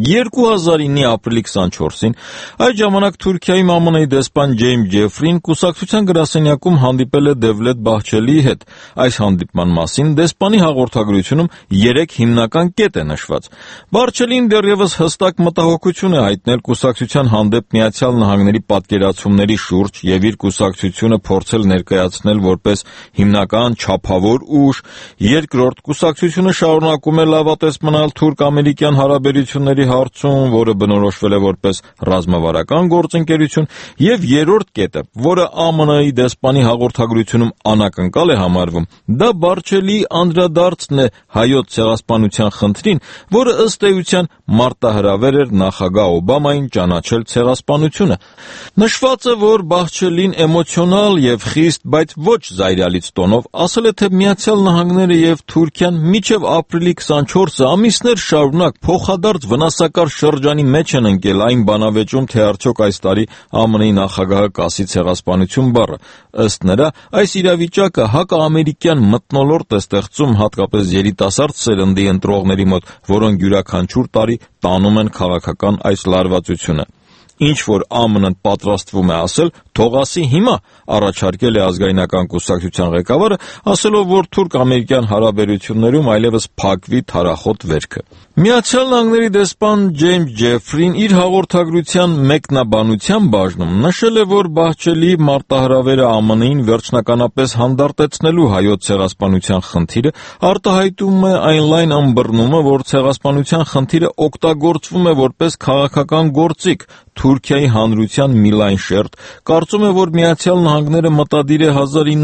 2009-ի ապրիլի 24-ին այդ ժամանակ Թուրքիայում ԱՄՆ-ի դեսպան Ջեյմս Ջեֆրին կուսակցության գրասենյակում հանդիպել է Դևլետ Բահչելիի հետ։ Այս հանդիպման մասին դեսպանի հաղորդագրությունում 3 հիմնական կետ է նշված։ Բահչելին դեռևս հստակ մտահոգություն է հայտնել կուսակցության հանդեպ Միացյալ Նահանգների պատկերացումների շուրջ եւ իր կուսակցությունը փորձել ներկայացնել որպես հիմնական չափավոր ուժ։ Երկրորդ, կուսակցությունը շարունակում է լավատես մնալ թուրք-ամերիկյան հարաբերությունների հարցում, որը բնորոշվել է որպես ռազմավարական գործընկերություն, եւ երրորդ կետը, որը ԱՄՆ-ի դեսպանի հաղորդագրությունում անակնկալ է համարվում, դա Բահչելիի անդրադարձն է հայոց ցեղասպանության խնդրին, որը ըստ էության մարտահրավեր էր նախագահ Օբամային ճանաչել ցեղասպանությունը։ Նշված է, որ Բահչելին էմոցիոնալ եւ խիստ, բայց ոչ զայրալից տոնով ասել է, թե Միացյալ Նահանգները եւ Թուրքիան մինչեւ ապրիլի 24-ը ամիսներ շարունակ փոխադարձ վնասակար շրջանի մեջ են ընկել այն բանավեճում, թե արդյոք այս տարի ԱՄՆ-ի նախագահը կասի ցեղասպանություն բառը։ Ըստ նրա, այս իրավիճակը հակաամերիկյան մթնոլորտ է ստեղծում հատկապես երիտասարդ սերնդի ընտրողների մոտ, որոնք յուրաքանչյուր տարի տանում են քաղաքական այս լարվածությունը։ Ինչ որ ԱՄՆ-ն պատրաստվում է ասել, թող ասի հիմա, առաջարկել է ազգայնական կուսակցության ղեկավարը, ասելով, որ թուրք-ամերիկյան հարաբերություններում այլևս փակվի թարախոտ վերքը։ Միացյալ Նահանգների դեսպան Ջեյմս Ջեֆրին իր հաղորդագրության մեկնաբանության բաժնում նշել է, որ Բահչելիի մարտահրավերը ԱՄՆ-ին վերջնականապես հանդարտեցնելու հայոց ցեղասպանության խնդիրը արտահայտում է այն լայն ըմբռնումը, որ ցեղասպանության խնդիրը օգտագործվում է որպես քաղաքական գործիք։ Թուրքիայի հանրության մի լայն շերտ կարծում է, որ Միացյալ Նահանգները մտադիր է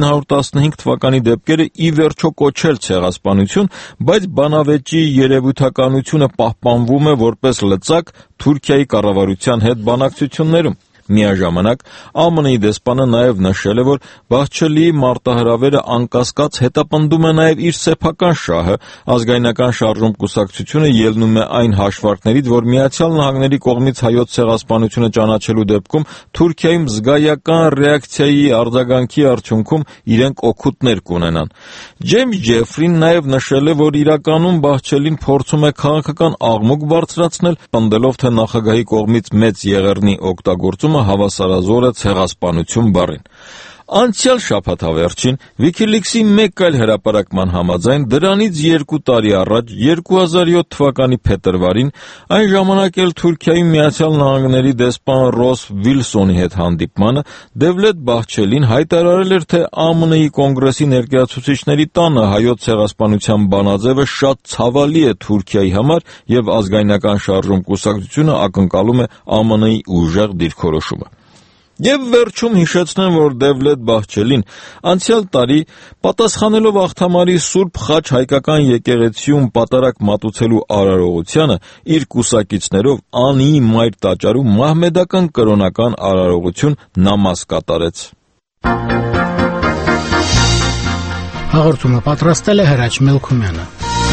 1915 թվականի դեպքերը ի վերջո կոչել ցեղասպանություն, բայց բանավեճի երևութականությունը պահպանվում է որպես լծակ Թուրքիայի կառավարության հետ բանակցություններում։ Միաժամանակ ԱՄՆ-ի դեսպանը նաև նշել է, որ Բահչելիի մարտահրավերը անկասկած հետապնդում է նաև իր սեփական շահը։ Ազգայնական շարժում կուսակցությունը ելնում է այն հաշվարկներից, որ Միացյալ Նահանգների կողմից հայոց ցեղասպանությունը ճանաչելու դեպքում Թուրքիայում զգայական ռեակցիայի արձագանքի արդյունքում իրենք օգուտներ կունենան։ Ջեյմս Ջեֆրին նաև նշել է, որ իրականում Բահչելին փորձում է քաղաքական աղմուկ բարձրացնել, պնդելով, թե նախագահի կողմից մեծ եղեռնի օգտագործումը հավասարազոր է ցեղասպանություն բառին։ Անցյալ շաբաթավերջին WikiLeaks-ի մեկ այլ հրապարակման համաձայն դրանից 2 տարի առաջ 2007 թվականի փետրվարին այն ժամանակ էլ Թուրքիայի Միացյալ Նահանգների դեսպան Ռոս Վիլսոնի հետ հանդիպմանը Դևլետ Բահչելին հայտարարել էր, թե ԱՄՆ-ի կոնգրեսի ներկայացուցիչների տանը հայոց ցեղասպանության բանաձևը շատ ցավալի է Թուրքիայի համար եւ ազգայնական շարժում կուսակցությունը ակնկալում է ԱՄՆ-ի ուժեղ դիրքորոշումը։ Եվ վերջում հիշեցնեմ, որ Դևլետ Բահչելին անցյալ տարի պատասխանելով Աղթամարի Սուրբ Խաչ հայկական եկեղեցիում պատարակ մատուցելու արարողությանը իր կուսակիցներով անի մայր տաճարում մահմեդական կրոնական արարողություն նամազ կատարեց։ Հաղորդումը պատրաստել է Հրաչ Մելքումյանը։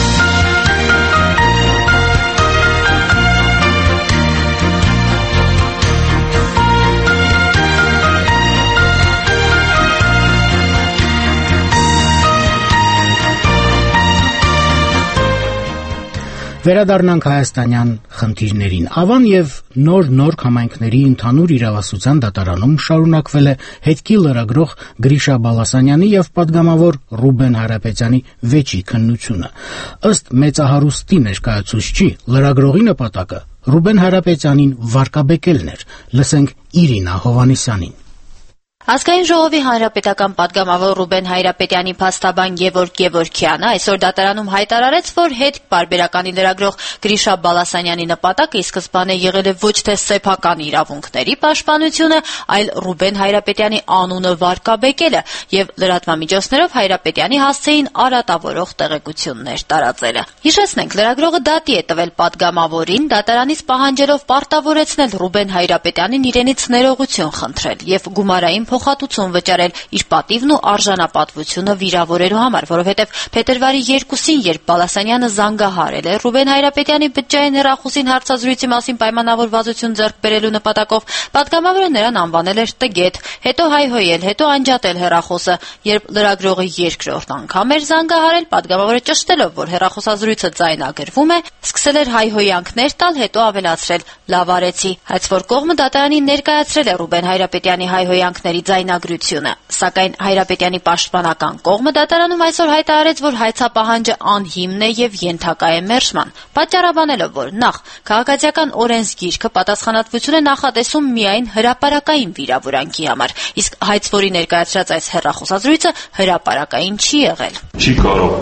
Վերադառնանք հայաստանյան խնդիրներին։ Ավան եւ նոր համայնքների ընդհանուր իրավասության դատարանում շարունակվել է հետքի լրագրող Գրիշա Բալասանյանի եւ падգամավոր Ռուբեն Հարապետյանի վեճի քննությունը։ Ըստ մեծահարուստի ներկայացուցչի, լրագրողի նպատակը Ռուբեն Հարապետյանին վարկաբեկելն էր։ Լսենք Իրինա Հովանեսյանին։ Ազգային ժողովի հանրապետական падգամավոր Ռուբեն Հայրապետյանի փաստաբան Գևորգ Գևորգյանը այսօր դատարանում հայտարարեց, որ հետք պարբերականի լրագրող Գրիշա Բալասանյանի նպատակը ի սկզբանե եղել է ոչ թե սեփական իրավունքների պաշտպանությունը, այլ Ռուբեն Հայրապետյանի անունը վարկաբեկելը եւ լրատվամիջոցներով Հայրապետյանի հասցեին արատավորող տեղեկություններ տարածելը։ Հիշեցնենք, լրագրողը դատի է տվել падգամավորին, դատարանից պահանջելով պարտավորեցնել Ռուբեն Հայրապետյանին իրենից ներողություն խնդրել եւ գումարային փոխհատուցում վճարել իր պատիվն ու արժանապատվությունը վիրավորելու համար, որովհետև փետրվարի 2-ին, երբ Բալասանյանը զանգահարել է Ռուբեն Հայրապետյանի բջջային հեռախոսին հարցազրույցի մասին պայմանավորվածություն ձեռք բերելու նպատակով, պատգամավորը նրան անվանել էր տգետ, հետո հայհոյել, հետո անջատել հեռախոսը։ Երբ լրագրողը երկրորդ անգամ էր զանգահարել, պատգամավորը ճշտելով, որ հեռախոսազրույցը ձայնագրվում է, սկսել էր հայհոյանքներ տալ, հետո ավելացրել. «Լավ արեցի»։ Հայցվոր կողմը դատարանին ներկայացրել է Ռուբեն Հայրապետյանի հայհոյանքների ձայնագրությունը, սակայն Հայրապետյանի պաշտպանական կողմը դատարանում այսօր հայտարարեց, որ հայցապահանջը անհիմն է եւ ենթակա է մերժման, պատճառաբանելով, որ նախ քաղաքացիական օրենսգիրքը պատասխանատվություն է նախատեսում միայն հրապարակային վիրավորանքի համար, իսկ հայցվորի ներկայացրած այս հեռախոսազրույցը հրապարակային չի եղել։ Չի կարող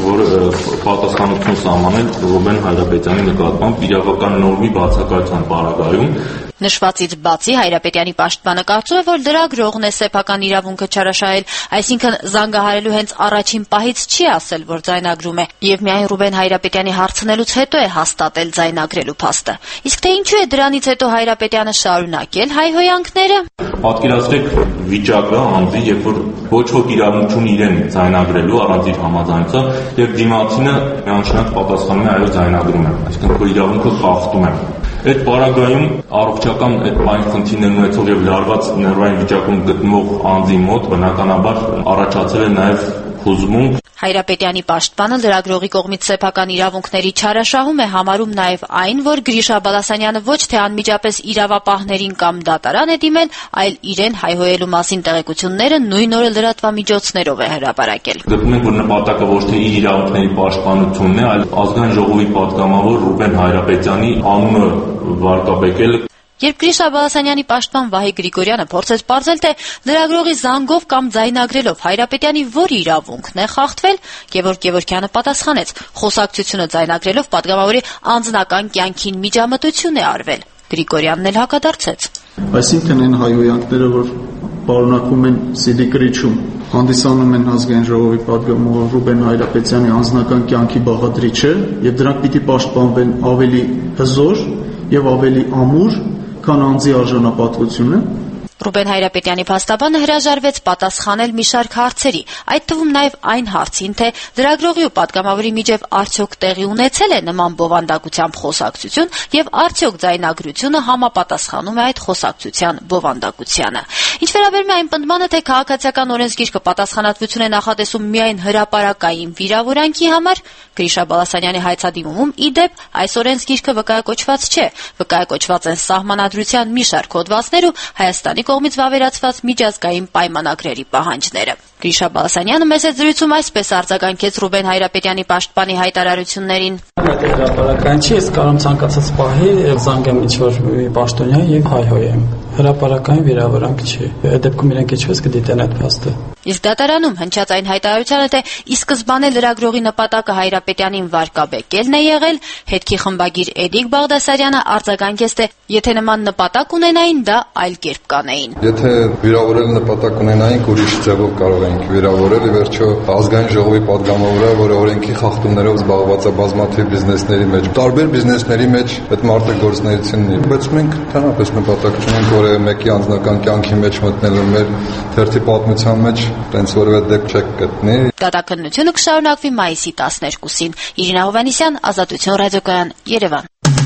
պատասխանատվություն սահմանել Ռուբեն Հայրապետյանի նկատմամբ իրավական նորմի բացակայության պարագայում։ Նշվածից բացի Հայրապետյանի պաշտպանը կարծում է, որ լրագրողն է սեփական իրավունքը չարաշահել, այսինքն զանգահարելու հենց առաջին պահից չի ասել, որ ձայնագրում է, եւ միայն Ռուբեն Հայրապետյանի հարցնելուց հետո է հաստատել ձայնագրելու փաստը։ Իսկ թե ինչու է դրանից հետո Հայրապետյանը շարունակել հայհոյանքները։ Պատկերացրեք վիճակը անձի, երբ որ ոչ ոք իրավունք չունի իրեն ձայնագրելու առանց իր համաձայնության, եւ դիմացինը միանշանակ պատասխանում է այո ձայնագրում եմ, այսինքն քո իրավունքը խախտում եմ։ Այդ պարագայում առողջական այդ այն խնդիրներն ունեցող եւ լարված ներվային վիճակում գտնվող անձի մոտ բնականաբար առաջացել է նաեւ հուզմունք։ Հայրապետյանի պաշտպանը լրագրողի կողմից սեփական իրավունքների չարաշահում է համարում նաեւ այն, որ Գրիշա Բալասանյանը ոչ թե անմիջապես իրավապահներին կամ դատարան է դիմել, այլ իրեն հայհոյելու մասին տեղեկությունները նույն օրը լրատվամիջոցներով է հրապարակել։ Գտնում ենք, որ նպատակը ոչ թե իր իրավունքների պաշտպանությունն է, այլ ազգային ժողովի պատգամավոր Ռուբեն Հայրապետյանի անունը վարկաբեկել։ Երբ Գրիշա Բալասանյանի պաշտպան Վահե Գրիգորյանը փորձեց պարզել, թե լրագրողի զանգով կամ ձայնագրելով Հայրապետյանի որ իրավունքն է խախտվել, Գևորգ Գևորգյանը պատասխանեց. խոսակցությունը ձայնագրելով պատգամավորի անձնական կյանքին միջամտություն է արվել։ Գրիգորյանն էլ հակադարձեց. Այսինքն այն հայհոյանքները, որ պարունակվում են CD գրիչում, հանդիսանում են ազգային ժողովի պատգամավոր Ռուբեն Հայրապետյանի անձնական կյանքի բաղադրիչը, եւ դրանք պիտի պաշտպանվեն ավելի հզոր եւ ավելի ամուր, քան անձի արժանապատվությունը։ Ռուբեն Հայրապետյանի փաստաբանը հրաժարվեց պատասխանել մի շարք հարցերի, այդ թվում նաև այն հարցին, թե լրագրողի ու պատգամավորի միջև արդյոք տեղի ունեցել է նման բովանդակությամբ խոսակցություն եւ արդյոք ձայնագրությունը համապատասխանում է այդ խոսակցության բովանդակությանը։ Ինչ վերաբերում է այն պնդմանը, թե քաղաքացիական օրենսգիրքը պատասխանատվություն է նախատեսում միայն հրապարակային վիրավորանքի համար, Գրիշա Բալասանյանի հայցադիմումում ի դեպ այս օրենսգիրքը վկայակոչված չէ, վկայակոչված են սահմանադրության մի շարք հոդվածներ ու Հայաստանի կողմից վավերացված միջազգային պայմանագրերի պահանջները։ Գրիշա Բալասանյանը մեծ զրույցում այսպես արձագանքեց Ռուբեն Հայրապետյանի պաշտպանի հայտարարություններին։ Այդ հրապարակային չի, ես կարող ցանկացած պահի զանգեմ ինչ-որ պաշտոնյա եւ հայհոյեմ։ Հրապարակային վիրավորանք չի։ Այդ դեպքում իրենք ինչպես կդիտեն այդ փաստը։ Իսկ դատարանում հնչած այն հայտարարությանը, թե ի սկզբանե լրագրողի նպատակը Հայրապետյանին վարկաբեկելն է եղել, հետքի խմբագիր Էդիկ Բաղդասարյանը արձագանքեց, թե եթե նման նպատակ ունենային, դա այլ կերպ կանեին։ Եթե վիրավորել նպատակ ունենայինք, ուրիշ ձևով կարող էինք վիրավորել, ի վերջո ազգային ժողովի պատգամավորը, որը օրենքի խախտումներով զբաղված է բազմաթիվ բիզնեսների մեջ, տարբեր բիզնեսների մեջ այդ մարտագործունեությունն ունի, բայց մենք ընդհանրապես նպատակ չունենք որևէ մեկի անձնական կյանքի մեջ մտնելու, մեր թերթի պատմության մեջ տենց որևէ դեպք չեք գտնի։ Դատաքննությունը կշարունակվի մայիսի 12-ին։ Իրինա Հովհաննիսյան, Ազատություն ռադիոկայան, Երևան։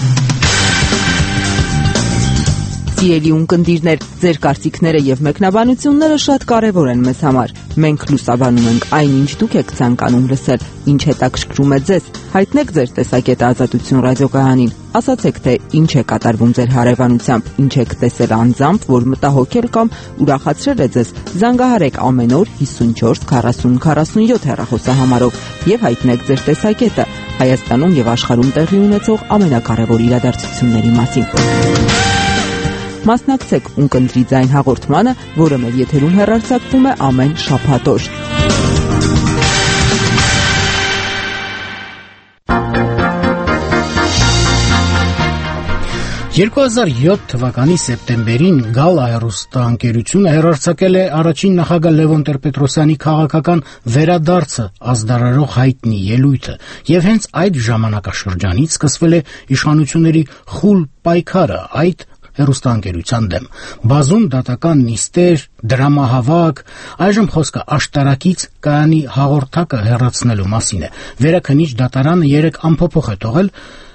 Սիրելի ունկնդիրներ, ձեր կարծիքները եւ մեկնաբանությունները շատ կարեւոր են մեզ համար։ Մենք լուսաբանում ենք այնինչ դուք եք ցանկանում լսել, ինչ հետաքրքրում է ձեզ։ Հայտնեք ձեր տեսակետը Ազատություն ռադիոկայանին։ Ասացեք, թե ինչ է կատարվում ձեր հարևանությամբ, ինչ եք տեսել անձամբ, որ մտահոգել կամ ուրախացրել է ձեզ։ Զանգահարեք ամեն օր 54 40 47 հեռախոսահամարով եւ հայտնեք ձեր տեսակետը Հայաստանում եւ աշխարհում տեղի ունեցող ամենակարևոր իրադարձությունների մասին։ Մասնակցեք ունկնդրի ձայն հաղորդմանը, որը մեր եթերում հեռարձակվում է ամեն շաբաթ օր։ թվականի սեպտեմբերին Գալա հեռուստաընկերությունը հեռարձակել է առաջին նախագահ Լևոն Տեր-Պետրոսյանի քաղաքական վերադարձը ազդարարող հայտնի ելույթը, եւ հենց այդ ժամանակաշրջանից սկսվել է իշխանությունների խուլ պայքարը այդ հեռուստաընկերության դեմ։ Բազում դատական նիստեր, դրամահավաք, այժմ խոսքը աշտարակից կայանի հաղորդակը հեռացնելու մասին է։ Վերաքննիչ դատարանը 3 անփոփոխ է թողել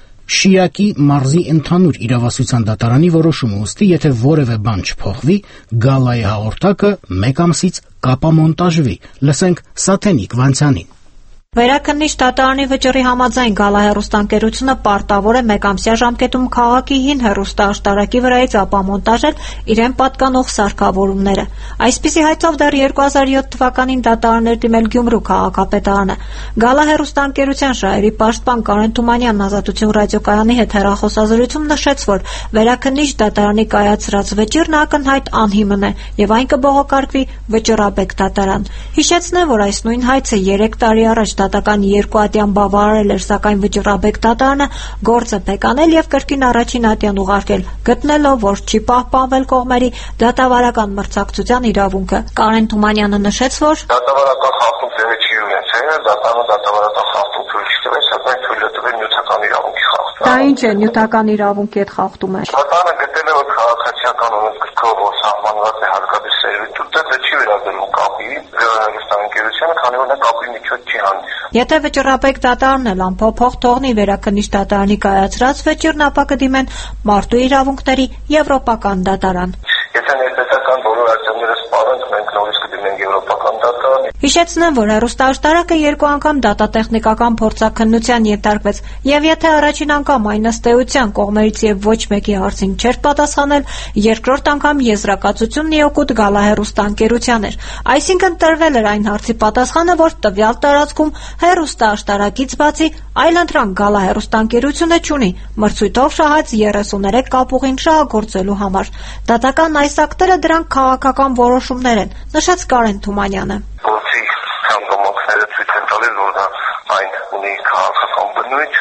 Շիրակի մարզի ընդհանուր իրավասության դատարանի որոշումը, ուստի եթե որևէ բան չփոխվի, գալայի հաղորդակը 1 ամսից կապամոնտաժվի։ Լսենք Սաթենիկ Վանցյանին։ Վերաքննիչ դատարանի վճռի համաձայն Գալա հեռուստաընկերությունը պարտավոր է 1 ամսյա ժամկետում քաղաքի հին հեռուստաաշտարակի վրայից ապամոնտաժել իրեն պատկանող սարքավորումները։ Այսպիսի հայցով դեռ 2007 թվականին դատարան էր դիմել Գյումրու քաղաքապետարանը։ Գալա հեռուստաընկերության շահերի պաշտպան Կարեն Թումանյանն Ազատություն ռադիոկայանի հետ հեռախոսազրույցում նշեց, որ վերաքննիչ դատարանի կայացրած վճիռն ակնհայտ անհիմն է եւ այն կբողոքարկվի վճռաբեկ դատարան։ Հիշեցնեմ, որ այս նույն հայցը 3 տարի առաջ դատական 2 ատյան բավարարել էր, սակայն վճռաբեկ դատարանը գործը բեկանել եւ կրկին առաջին ատյան ուղարկել, գտնելով, որ չի պահպանվել կողմերի դատավարական մրցակցության իրավունքը։ Կարեն Թումանյանը նշեց, որ դատավարական խախտում տեղի չի ունեցել, դատավարական խախտում թույլ չի տվել, սակայն թույլ է տվել նյութական իրավունքի խախտում։ Դա ինչ է նյութական իրավունքի հետ խախտում է։ Դատարանը գտել է, որ քաղաքացիական օրենսգրքով սահմանված է հարկադիր սերվիտուտ, դա չի վերաբերում կապի հեռուստաընկերությանը, քանի որ նա կապի միջոց չի հանդիսանում։ Եթե վճռաբեկ դատարանն էլ անփոփոխ թողնի վերաքննիչ դատարանի կայացրած վճիռն, ապա կդիմեն Մարդու իրավունքների եվրոպական դատարան։ Եթե ներդաշնական բոլոր ակցիաները սպառենք, մենք նորից կդիմենք եվրոպական դատարան։ Հիշեցնեմ, որ հեռուստաաշտարակը 2 անգամ դատատեխնիկական փորձաքննության ենթարկվեց, եւ եթե առաջին անգամ այն ըստ էության կողմերից եւ ոչ մեկի հարցին չէր պատասխանել, երկրորդ անգամ եզրակացությունն իօգուտ Գալա հեռուստաընկերության էր։ Այսինքն տրվել էր այն հարցի պատասխանը, որ տվյալ տարածքում հեռուստաաշտարակից բացի այլընտրանք Գալա հեռուստաընկերությունը չունի, մրցույթով շահած 33 կապուղին շահագործելու համար։ Դատական այս ակտերը դրանք քաղաքական որոշումներ են, նշեց Կարեն Թումանյանը։ Գործի հանգամանքները ցույց են տալիս, որ այն ունի քաղաքական բնույթ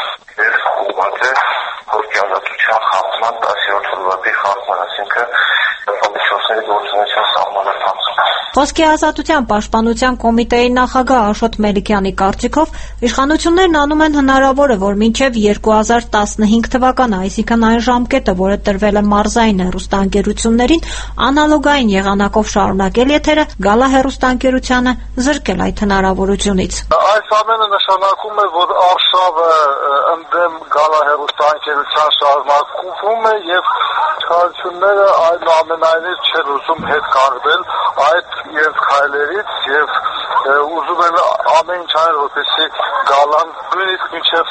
եւ ուղղված է հորքի ազատության խախտման 10-րդ հրվատի խախտման, այսինքն դեպի գործունեության սահմանափակում։ Խոսքի ազատության պաշտպանության կոմիտեի նախագահ Աշոտ Մելիքյանի կարծիքով իշխանություններն անում են հնարավորը, որ մինչև 2015 թվականը, այսինքն այն ժամկետը, որը տրվել է մարզային հեռուստաընկերություններին, անալոգային եղանակով շարունակել եթերը, Գալա հեռուստաընկերությանը զրկել այդ հնարավորությունից։ Այս ամենը նշանակում է, որ արշավը ընդդեմ Գալա հեռուստաընկերության շարունակվում է եւ իշխանությունները այնուամենայնիվ չեն ուզում հետ կանգնել այդ իրենց քայլերից եւ ուզում են ամեն ինչ անել, որպեսզի Գալան նույնիսկ մինչեւ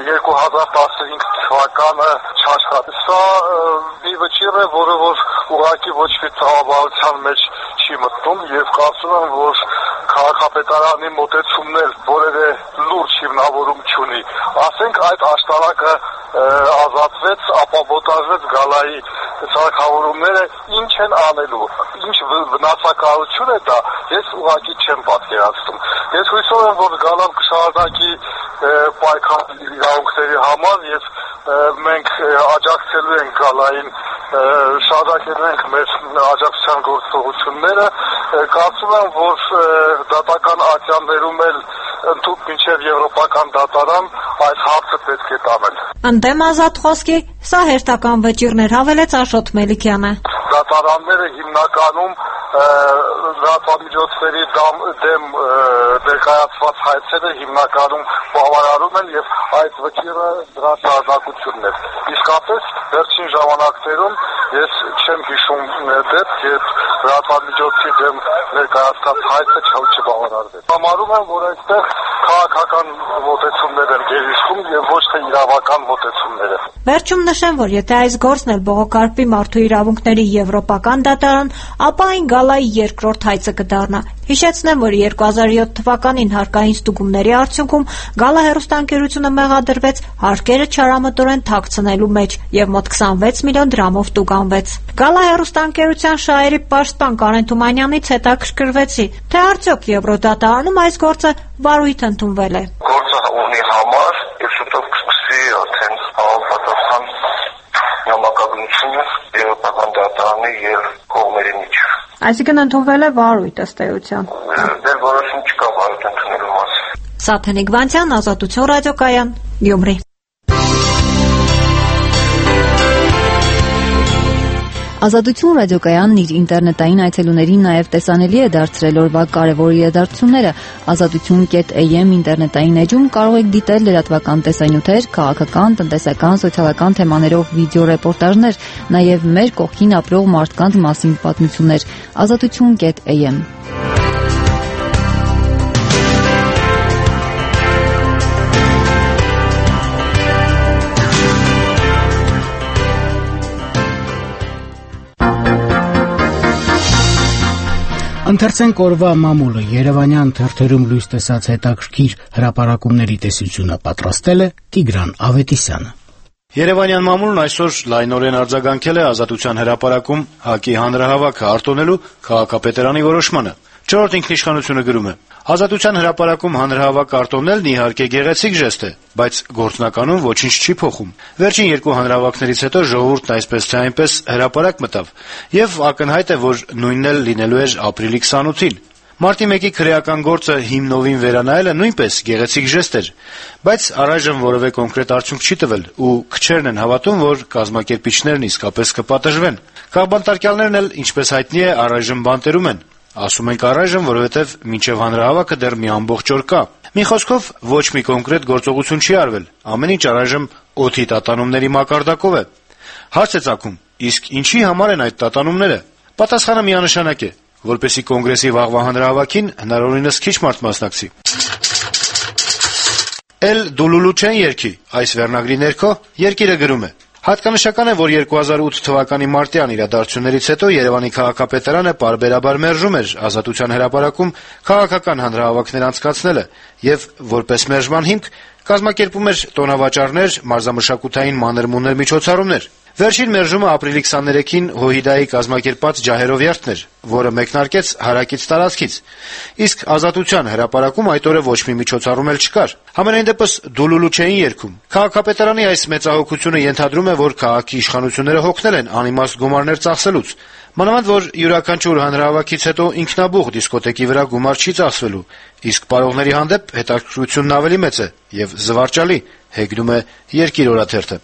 2015 թվականը չաշխատի։ Սա մի վճիռ է, որը որ ուղղակի ոչ մի ծավալության մեջ չի մտնում եւ կարծում եմ, որ քաղաքապետարանի մոտեցումներ որևէ լուրջ հիմնավորում չունի։ Ասենք այդ աշտարակը ազատվեց, ապամոնտաժվեց Գալայի սարքավորումները, ինչ են անելու, ինչ վնասակարություն է դա, ես ուղղակի չեմ պատկերացնում։ Ես հույսով եմ, որ Գալան կշարունակի պայքարել իրավունքների համար եւ մենք աջակցելու ենք Գալային, շարունակելու ենք մեր աջակցության գործողությունները։ Կարծում եմ, որ դատական ատյաններում էլ ընդհանուր մինչև եվրոպական դատարան այս հարցը պետք է տանել։ Ընդդեմ ազատ խոսքի, սա հերթական վճիռներ, հավելեց Աշոտ Մելիքյանը։ Դատարանները հիմնականում լրատվամիջոցների դեմ ներկայացված հայցերը հիմնականում բավարարում են եւ այդ վճիռը դրա շարունակությունն է։ Իսկապես վերջին ժամանակներում ես չեմ հիշում դեպք, երբ լրատվամիջոցի դեմ ներկայացված հայցը չբավարարվեց։ Համարում եմ, որ այստեղ քաղաքական մոտեցումներ են գերիշխում եւ ոչ թե իրավական մոտեցումները։ Վերջում նշեմ, որ եթե այս գործն էլ բողոքարկվի Մարդու իրավունքների եվրոպական դատարան, ապա այն Գալայի երկրորդ հայցը կդառնա։ Հիշեցնեմ, որ 2007 թվականին հարկային ստուգումների արդյունքում Գալա հեռուստաընկերությունը մեղադրվեց հարկերը չարամտորեն թաքցնելու մեջ եւ մոտ 26 միլիոն դրամով տուգանվեց։ Գալա հեռուստաընկերության շահերի պաշտպան Կարեն Թումանյանից հետաքրքրվեցի, թե արդյոք Եվրոդատարանում այս գործը վարույթ ընդունվել է։ Գործը ունի համար եւ շուտով կսկսի արդեն համապատասխան նամակագրությունը Եվրոպական դատարանի եւ կողմերի միջեւ։ Այսինքն ընդունվել է վարույթ ըստ էության։ Դեռ որոշում չկա վարույթ ընդունելու մասին։ Սաթենիկ Վանցյան, Ազատություն ռադիոկայան, Գյումրի։ Ազատություն ռադիոկայանն իր ինտերնետային այցելուներին նաև տեսանելի է դարձրել օրվա կարևոր իրադարձությունները։ Ազատություն.am ինտերնետային էջում կարող եք դիտել լրատվական տեսանյութեր, քաղաքական, տնտեսական, սոցիալական թեմաներով վիդեո ռեպորտաժներ, նաև մեր կողքին ապրող մարդկանց մասին պատմություններ։ Ազատություն.am Ընթերցենք օրվա մամուլը Երևանյան թերթերում լույս տեսած հետաքրքիր հրապարակումների տեսությունը պատրաստել է Տիգրան Ավետիսյանը։ Երևանյան մամուլն այսօր լայնորեն արձագանքել է Ազատության հրապարակում ՀԱԿ-ի հանրահավաքը արտոնելու քաղաքապետարանի որոշմանը։ Չորրորդ ինքնիշխանությունը գրում է. Ազատության հրապարակում հանրահավաք արտոնելն իհարկե գեղեցիկ ժեստ է, բայց գործնականում ոչինչ չի փոխում։ Վերջին երկու հանրահավաքներից հետո ժողովուրդն այսպես թե այնպես հրապարակ մտավ, եւ ակնհայտ է, որ նույնն էլ լինելու էր ապրիլի 28-ին։ Մարտի 1-ի քրեական գործը հիմնովին վերանայելը նույնպես գեղեցիկ ժեստ էր, բայց առայժմ որևէ կոնկրետ արդյունք չի տվել, ու քչերն են հավատում, որ կազմակերպիչներն իսկապես կպատժվեն։ Քաղբանտարկյալներն էլ, ինչպես հայտնի է, առայժմ բանտերում են։ Ասում ենք առայժմ, որովհետև մինչև հանրահավաքը դեռ մի ամբողջ օր կա։ Մի խոսքով, ոչ մի կոնկրետ գործողություն չի արվել։ Ամեն ինչ առայժմ օդի տատանումների մակարդակով է։ Հարց է ծագում, իսկ ինչի համար են այդ տատանումները։ Պատասխանը միանշանակ է, որպեսզի կոնգրեսի վաղվա հանրահավաքին հնարավորինս քիչ մարդ մասնակցի։ «Էլ դուլուլու չեն երգի» այս վերնագրի ներքո Երկիրը գրում է. Հատկանշական է, որ 2008 թվականի մարտյան իրադարձություններից հետո Երևանի քաղաքապետարանը պարբերաբար մերժում էր Ազատության հրապարակում քաղաքական հանրահավաքներ անցկացնելը եւ որպես մերժման հիմք կազմակերպում էր տոնավաճառներ, մարզամշակութային մանր-մունր միջոցառումներ։ Վերջին մերժումը ապրիլի 23-ին ՀՅԴ-ի կազմակերպած ջահերովերթն էր, որը մեկնարկեց հարակից տարածքից, իսկ Ազատության հրապարակում այդ օրը ոչ մի միջոցառում էլ չկար։ Համենայն դեպս դուլուլու չէին երգում։ Քաղաքապետարանի այս մեծահոգությունը ենթադրում է, որ քաղաքի իշխանությունները հոգնել են անիմաստ գումարներ ծախսելուց։ Մանավանդ, որ յուրաքանչյուր հանրահավաքից հետո ինքնաբուխ դիսկոտեկի վրա գումար չի ծախսվելու, իսկ պարողների հանդեպ հետաքրքրությունն ավելի մեծ է եւ զվարճալի, հեգնում է Երկիր օրաթերթը։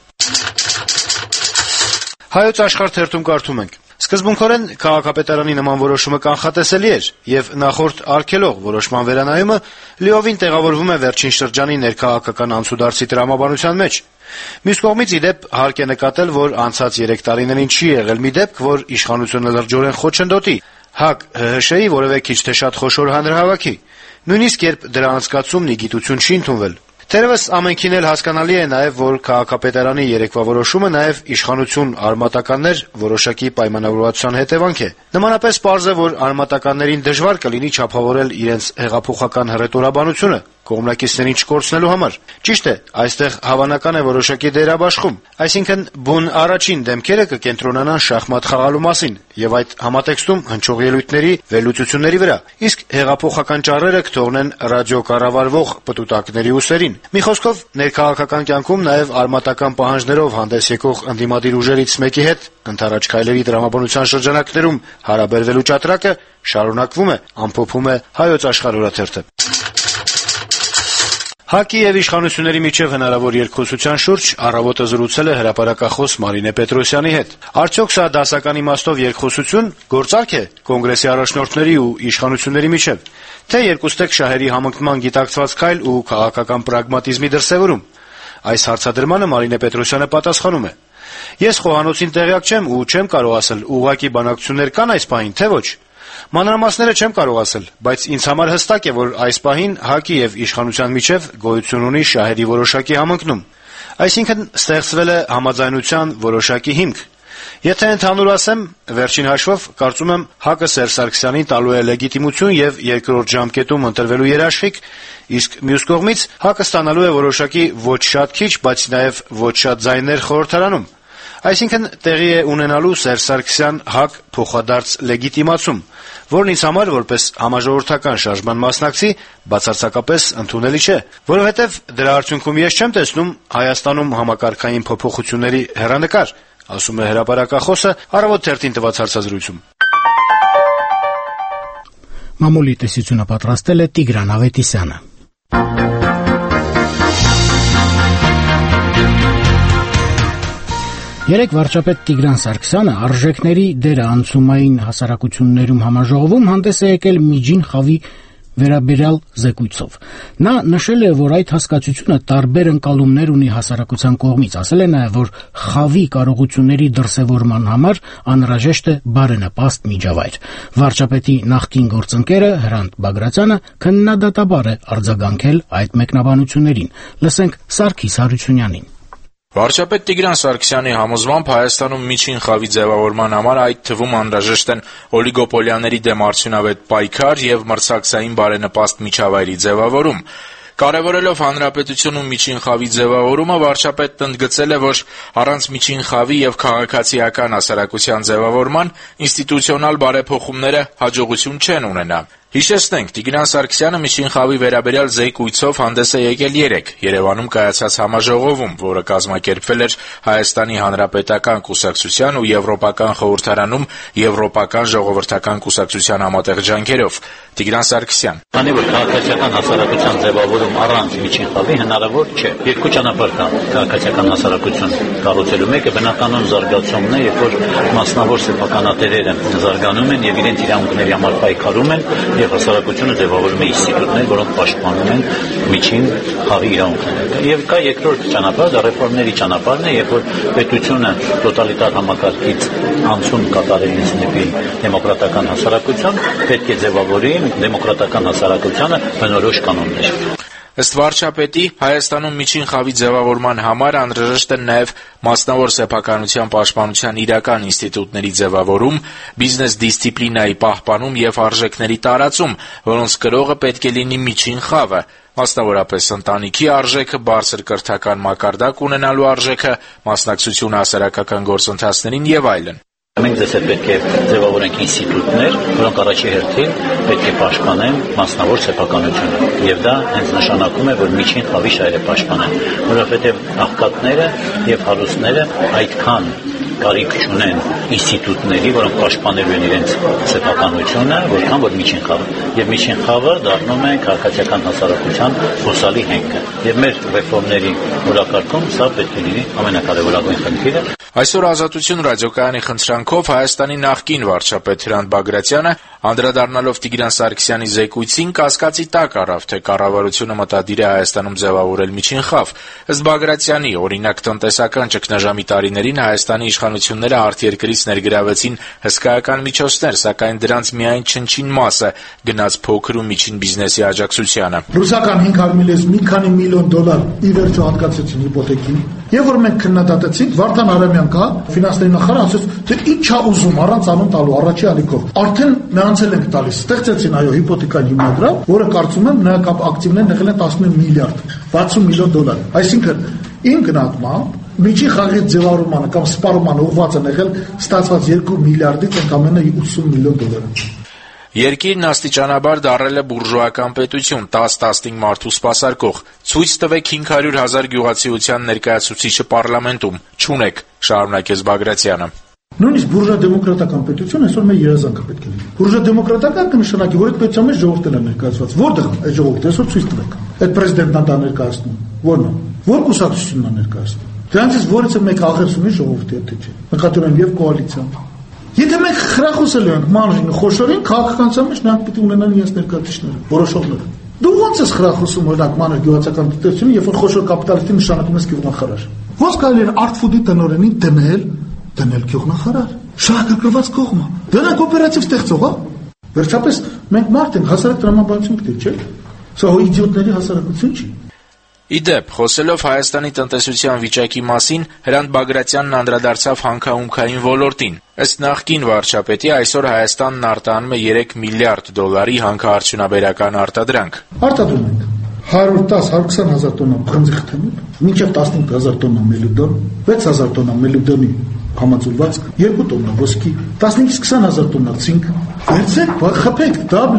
Հայոց Աշխարհ թերթում կարդում ենք. Սկզբունքորեն քաղաքապետարանի նման որոշումը կանխատեսելի էր, եւ նախորդ արգելող որոշման վերանայումը լիովին տեղավորվում է վերջին շրջանի ներքաղաքական անցուդարձի տրամաբանության մեջ։ Մյուս կողմից, ի դեպ, հարկ է նկատել, որ անցած 3 տարիներին չի եղել մի դեպք, որ իշխանությունը լրջորեն խոչընդոտի ՀԱԿ ՀՀՇ-ի որևէ քիչ թե շատ խոշոր հանրահավաքի, նույնիսկ երբ դրա անցկացումն ի գիտություն չի ընդունվել։ Թերևս ամենքին էլ հասկանալի է նաև, որ քաղաքապետարանի երեկվա որոշումը նաև իշխանություն արմատականներ որոշակի պայմանավորվածության հետևանք է։ Նմանապես պարզ է, որ արմատականներին դժվար կլինի չափավորել իրենց հեղափոխական հռետորաբանությունը կողմնակիցներին չկորցնելու համար։ Ճիշտ է, այստեղ հավանական է որոշակի դերաբաշխում, այսինքն բուն առաջին դեմքերը կկենտրոնանան շախմատ խաղալու մասին եւ այդ համատեքստում հնչող ելույթների վերլուծությունների վրա, իսկ հեղափոխական ճառերը կթողնեն ռադիոկառավարվող պտուտակների ուսերին։ Մի խոսքով, ներքաղաքական կյանքում նաեւ արմատական պահանջներով հանդես եկող ընդդիմադիր ուժերից մեկի հետ ընդառաջ քայլերի տրամաբանության շրջանակներում հարաբերվելու ճատրակը շարունակվում է, ամփոփում է Հայոց Աշխարհ օրաթերթը։ ՀԱԿ-ի եւ իշխանությունների միջև հնարավոր երկխոսության շուրջ առավոտը զրուցել է հրապարակախոս Մարինե Պետրոսյանի հետ։ Արդյոք սա դասական իմաստով երկխոսություն, գործարք է կոնգրեսի առաջնորդների ու իշխանությունների միջև, թե երկուստեք շահերի համընկնման գիտակցված քայլ ու քաղաքական պրագմատիզմի դրսեւորում։ Այս հարցադրմանը Մարինե Պետրոսյանը պատասխանում է. Ես խոհանոցին տեղյակ չեմ ու չեմ կարող ասել ուղղակի բանակցություններ կան այս պահին, թե ոչ։ Մանրամասները չեմ կարող ասել, բայց ինձ համար հստակ է, որ այս պահին ՀԱԿ-ի եւ իշխանության միջև գոյություն ունի շահերի որոշակի համընկնում։ Այսինքն ստեղծվել է համաձայնության որոշակի հիմք։ Եթե ընդհանուր ասեմ, վերջին հաշվով կարծում եմ ՀԱԿ-ը Սերժ Սարգսյանին տալու է լեգիտիմություն եւ երկրորդ ժամկետում ընտրվելու երաշխիք, իսկ մյուս կողմից ՀԱԿ-ը ստանալու է որոշակի ոչ շատ քիչ, բայց նաեւ ոչ շատ ձայներ խորհրդարանում։ Այսինքն տեղի է ունենալու Սերժ Սարգսյան ՀԱԿ փոխադարձ լեգիտիմացում, որն ինձ համար որպես համաժողովրդական շարժման մասնակցի բացարձակապես ընդունելի չէ, որովհետև դրա արդյունքում ես չեմ տեսնում Հայաստանում համակարգային փոփոխությունների հեռանկար, ասում է հրապարակախոսը Առավոտ թերթին տված հարցազրույցում։ Մամուլի տեսությունը պատրաստել է Տիգրան Ավետիսյանը։ Երեկ վարչապետ Տիգրան Սարգսյանը արժեքների դերը անցումային հասարակություններում համաժողովում հանդես է եկել միջին խավի վերաբերյալ զեկույցով։ Նա նշել է, որ այդ հասկացությունը տարբեր ընկալումներ ունի հասարակության կողմից, ասել է նաև, որ խավի կարողությունների դրսևորման համար անհրաժեշտ է բարենպաստ միջավայր։ Վարչապետի նախկին գործընկերը Հրանտ Բագրատյանը քննադատաբար է արձագանքել այդ մեկնաբանություններին։ Լսենք Սարգիս Հարությունյանին։ Վարչապետ Տիգրան Սարգսյանի համոզմամբ Հայաստանում միջին խավի ձևավորման համար այդ թվում անհրաժեշտ են օլիգոպոլիաների դեմ արդյունավետ պայքար եւ մրցակցային բարենպաստ միջավայրի ձևավորում։ Կարևորելով հանրապետությունում միջին խավի ձևավորումը, վարչապետն ընդգծել է, որ առանց միջին խավի եւ քաղաքացիական հասարակության ձևավորման ինստիտուցիոնալ բարեփոխումները հաջողություն չեն ունենա։ Հիշեցնենք, Տիգրան Սարգսյանը միջին խավի վերաբերյալ զեկույցով հանդես է եկել երեկ Երևանում կայացած համաժողովում, որը կազմակերպվել էր Հայաստանի Հանրապետական կուսակցության ու Եվրոպական խորհրդարանում Եվրոպական ժողովրդական կուսակցության համատեղ ջանքերով։ Տիգրան Սարգսյան. Քանի որ քաղաքացիական հասարակության ձևավորում առանց միջին խավի հնարավոր չէ։ Երկու ճանապարհ կա քաղաքացիական հասարակություն կառուցելու։ Մեկը բնականon զարգացումն է, երբ որ մասնավոր սեփականատերերը զարգանում են եւ իրենց իրավունքների համար պայքարում են, եւ հասարակությունը ձևավորում է ինստիտուտներ, որոնք պաշտպանում են միջին խավի իրավունքները։ Եվ կա երկրորդ ճանապարհը, դա ռեֆորմների ճանապարհն է, երբ որ պետությունը տոտալիտար համակարգից անցում կատարելիս դեպի դեմոկրատական հասարակություն, պետք է ձևավորի դեմոկրատական հասարակությանը բնորոշ կանոններ։ Ըստ վարչապետի, Հայաստանում միջին խավի ձևավորման համար անհրաժեշտ է նաև մասնավոր սեփականության պաշտպանության իրական ինստիտուտների ձևավորում, բիզնես դիսցիպլինայի պահպանում եւ արժեքների տարածում, որոնց կրողը պետք է լինի միջին խավը, մասնավորապես ընտանիքի արժեքը, բարձր կրթական մակարդակ ունենալու արժեքը, մասնակցություն հասարակական գործընթացներին եւ այլն։ Մենք ձեզ հետ պետք է ձևավորենք ինստիտուտներ, որոնք առաջի հերթին պետք է պաշտպանեն մասնավոր սեփականությունը։ Եվ դա հենց նշանակում է, որ միջին խավի շահերը պաշտպանեն, որովհետև աղքատները եւ հարուստները այդքան կարիք չունեն ինստիտուտների, որոնք պաշտպանելու են իրենց սեփականությունը, որքան որ միջին խավը։ Եվ միջին խավը դառնում է քաղաքացիական հասարակության հոսալի հենքը։ Եվ մեր ռեֆորմների օրակարգում սա պետք է լինի ամենակարևորագույն խնդիրը։ Այսօր Ազատություն ռադիոկայանի խնդրանքով Հայաստանի նախկին վարչապետ Հրանտ Բագրատյանը, անդրադառնալով Տիգրան Սարգսյանի զեկույցին, կասկածի տակ առավ, թե կառավարությունը մտադիր է Հայաստանում ձևավորել միջին խավ։ Ըստ Բագրատյանի, օրինակ տնտեսական ճգնաժամի տարիներին Հայաստանի իշխանությունները արտերկրից ներգրավեցին հսկայական միջոցներ, սակայն դրանց միայն չնչին մասը գնաց փոքր ու միջին բիզնեսի աջակցությանը։ Ռուսական 500 միլիոն մի քանի միլիոն դոլար ի վերջո հատկացեցին հիպոթեքին։ Եվ որ մենք քննադատեցինք, Վարդան Արամյան կա, ֆինանսների նախարարը ասաց, թե ինչ է ուզում առանց անուն տալու առաջի ալիքով։ Արդեն նրանցել ենք տալիս։ Ստեղծեցին այո հիպոթեկային հիմնադրամ, որը կարծում եմ նրա ակտիվներն եղել են 11 միլիարդ 60 միլիոն դոլար։ Այսինքն իմ գնահատմամբ միջին խաղի ձևավորմանը կամ սպառումանը ուղղված են եղել ստացված 2 միլիարդից ընդամենը 80 միլիոն դոլար։ Երկիրն աստիճանաբար դառել է բուրժուական պետություն, 10-15 մարդու սպասարկող։ Ցույց տվեք 500,000 գյուղացիության ներկայացուցիչը պարլամենտում։ Չունեք, շարունակեց Բագրատյանը։ Նույնիսկ բուրժուա-դեմոկրատական պետություն այսօր մեր երազանքը պետք է լինի։ Բուրժուա-դեմոկրատական կնշանակի, որ այդ պետության մեջ ժողովուրդն է ներկայացված։ Որտեղ այդ ժողովուրդը այսօր ցույց տվեք։ Այդ պրեզիդենտն է դա ներկայացնում։ Ո՞րն է։ Ո՞ր կուսակցությունն է ներկայացնում։ Դրանից որից մեկ աղերս ունի ժողովրդի հետ չէ։ Նկատի ունեմ եւ կոալիցիան։ Եթե մենք խրախուսել ենք մանրին խոշորին, քաղաքականության մեջ նրանք պիտի ունենան իրենց ներկայացուցիչները, որոշողները։ Դու ո՞նց ես խրախուսում օրինակ մանր գյուղացիական տնտեսությունը, երբ որ խոշոր կապիտալիստի նշանակում ես գյուղնախարար։ Ոնց կարելի է արտֆուդի տնօրենին դնել գյուղնախարար։ Շահագրգռված կողմը։ Դրանք օպերատիվ ստեղծող, հա։ Վերջապես մենք մարդ ենք, հասարակ տրամաբանություն պետք չէ։ Սա հո իդիոտների հասարակություն չի։ Իդեպ, խոսելով Հայաստանի տնտեսության վիճակի մասին, Հրանտ Բագրատյանն անդրադարձավ հանքահունքային ոլորտին։ Ըստ նախկին վարչապետի, այսօր Հայաստանն արտահանում է 3 միլիարդ դոլարի հանքարդյունաբերական արտադրանք։ Արտադրում ենք 110-120 հազար տոննա բրնձի խթանիլ, մինչև 15,000 տոննա մելուդոն, 6,000 տոննա մելուդոնի համաձուլվածք, 2 տոննա ոսկի, 15-20,000 տոննա ցինկ։ Վերցեք, խփեք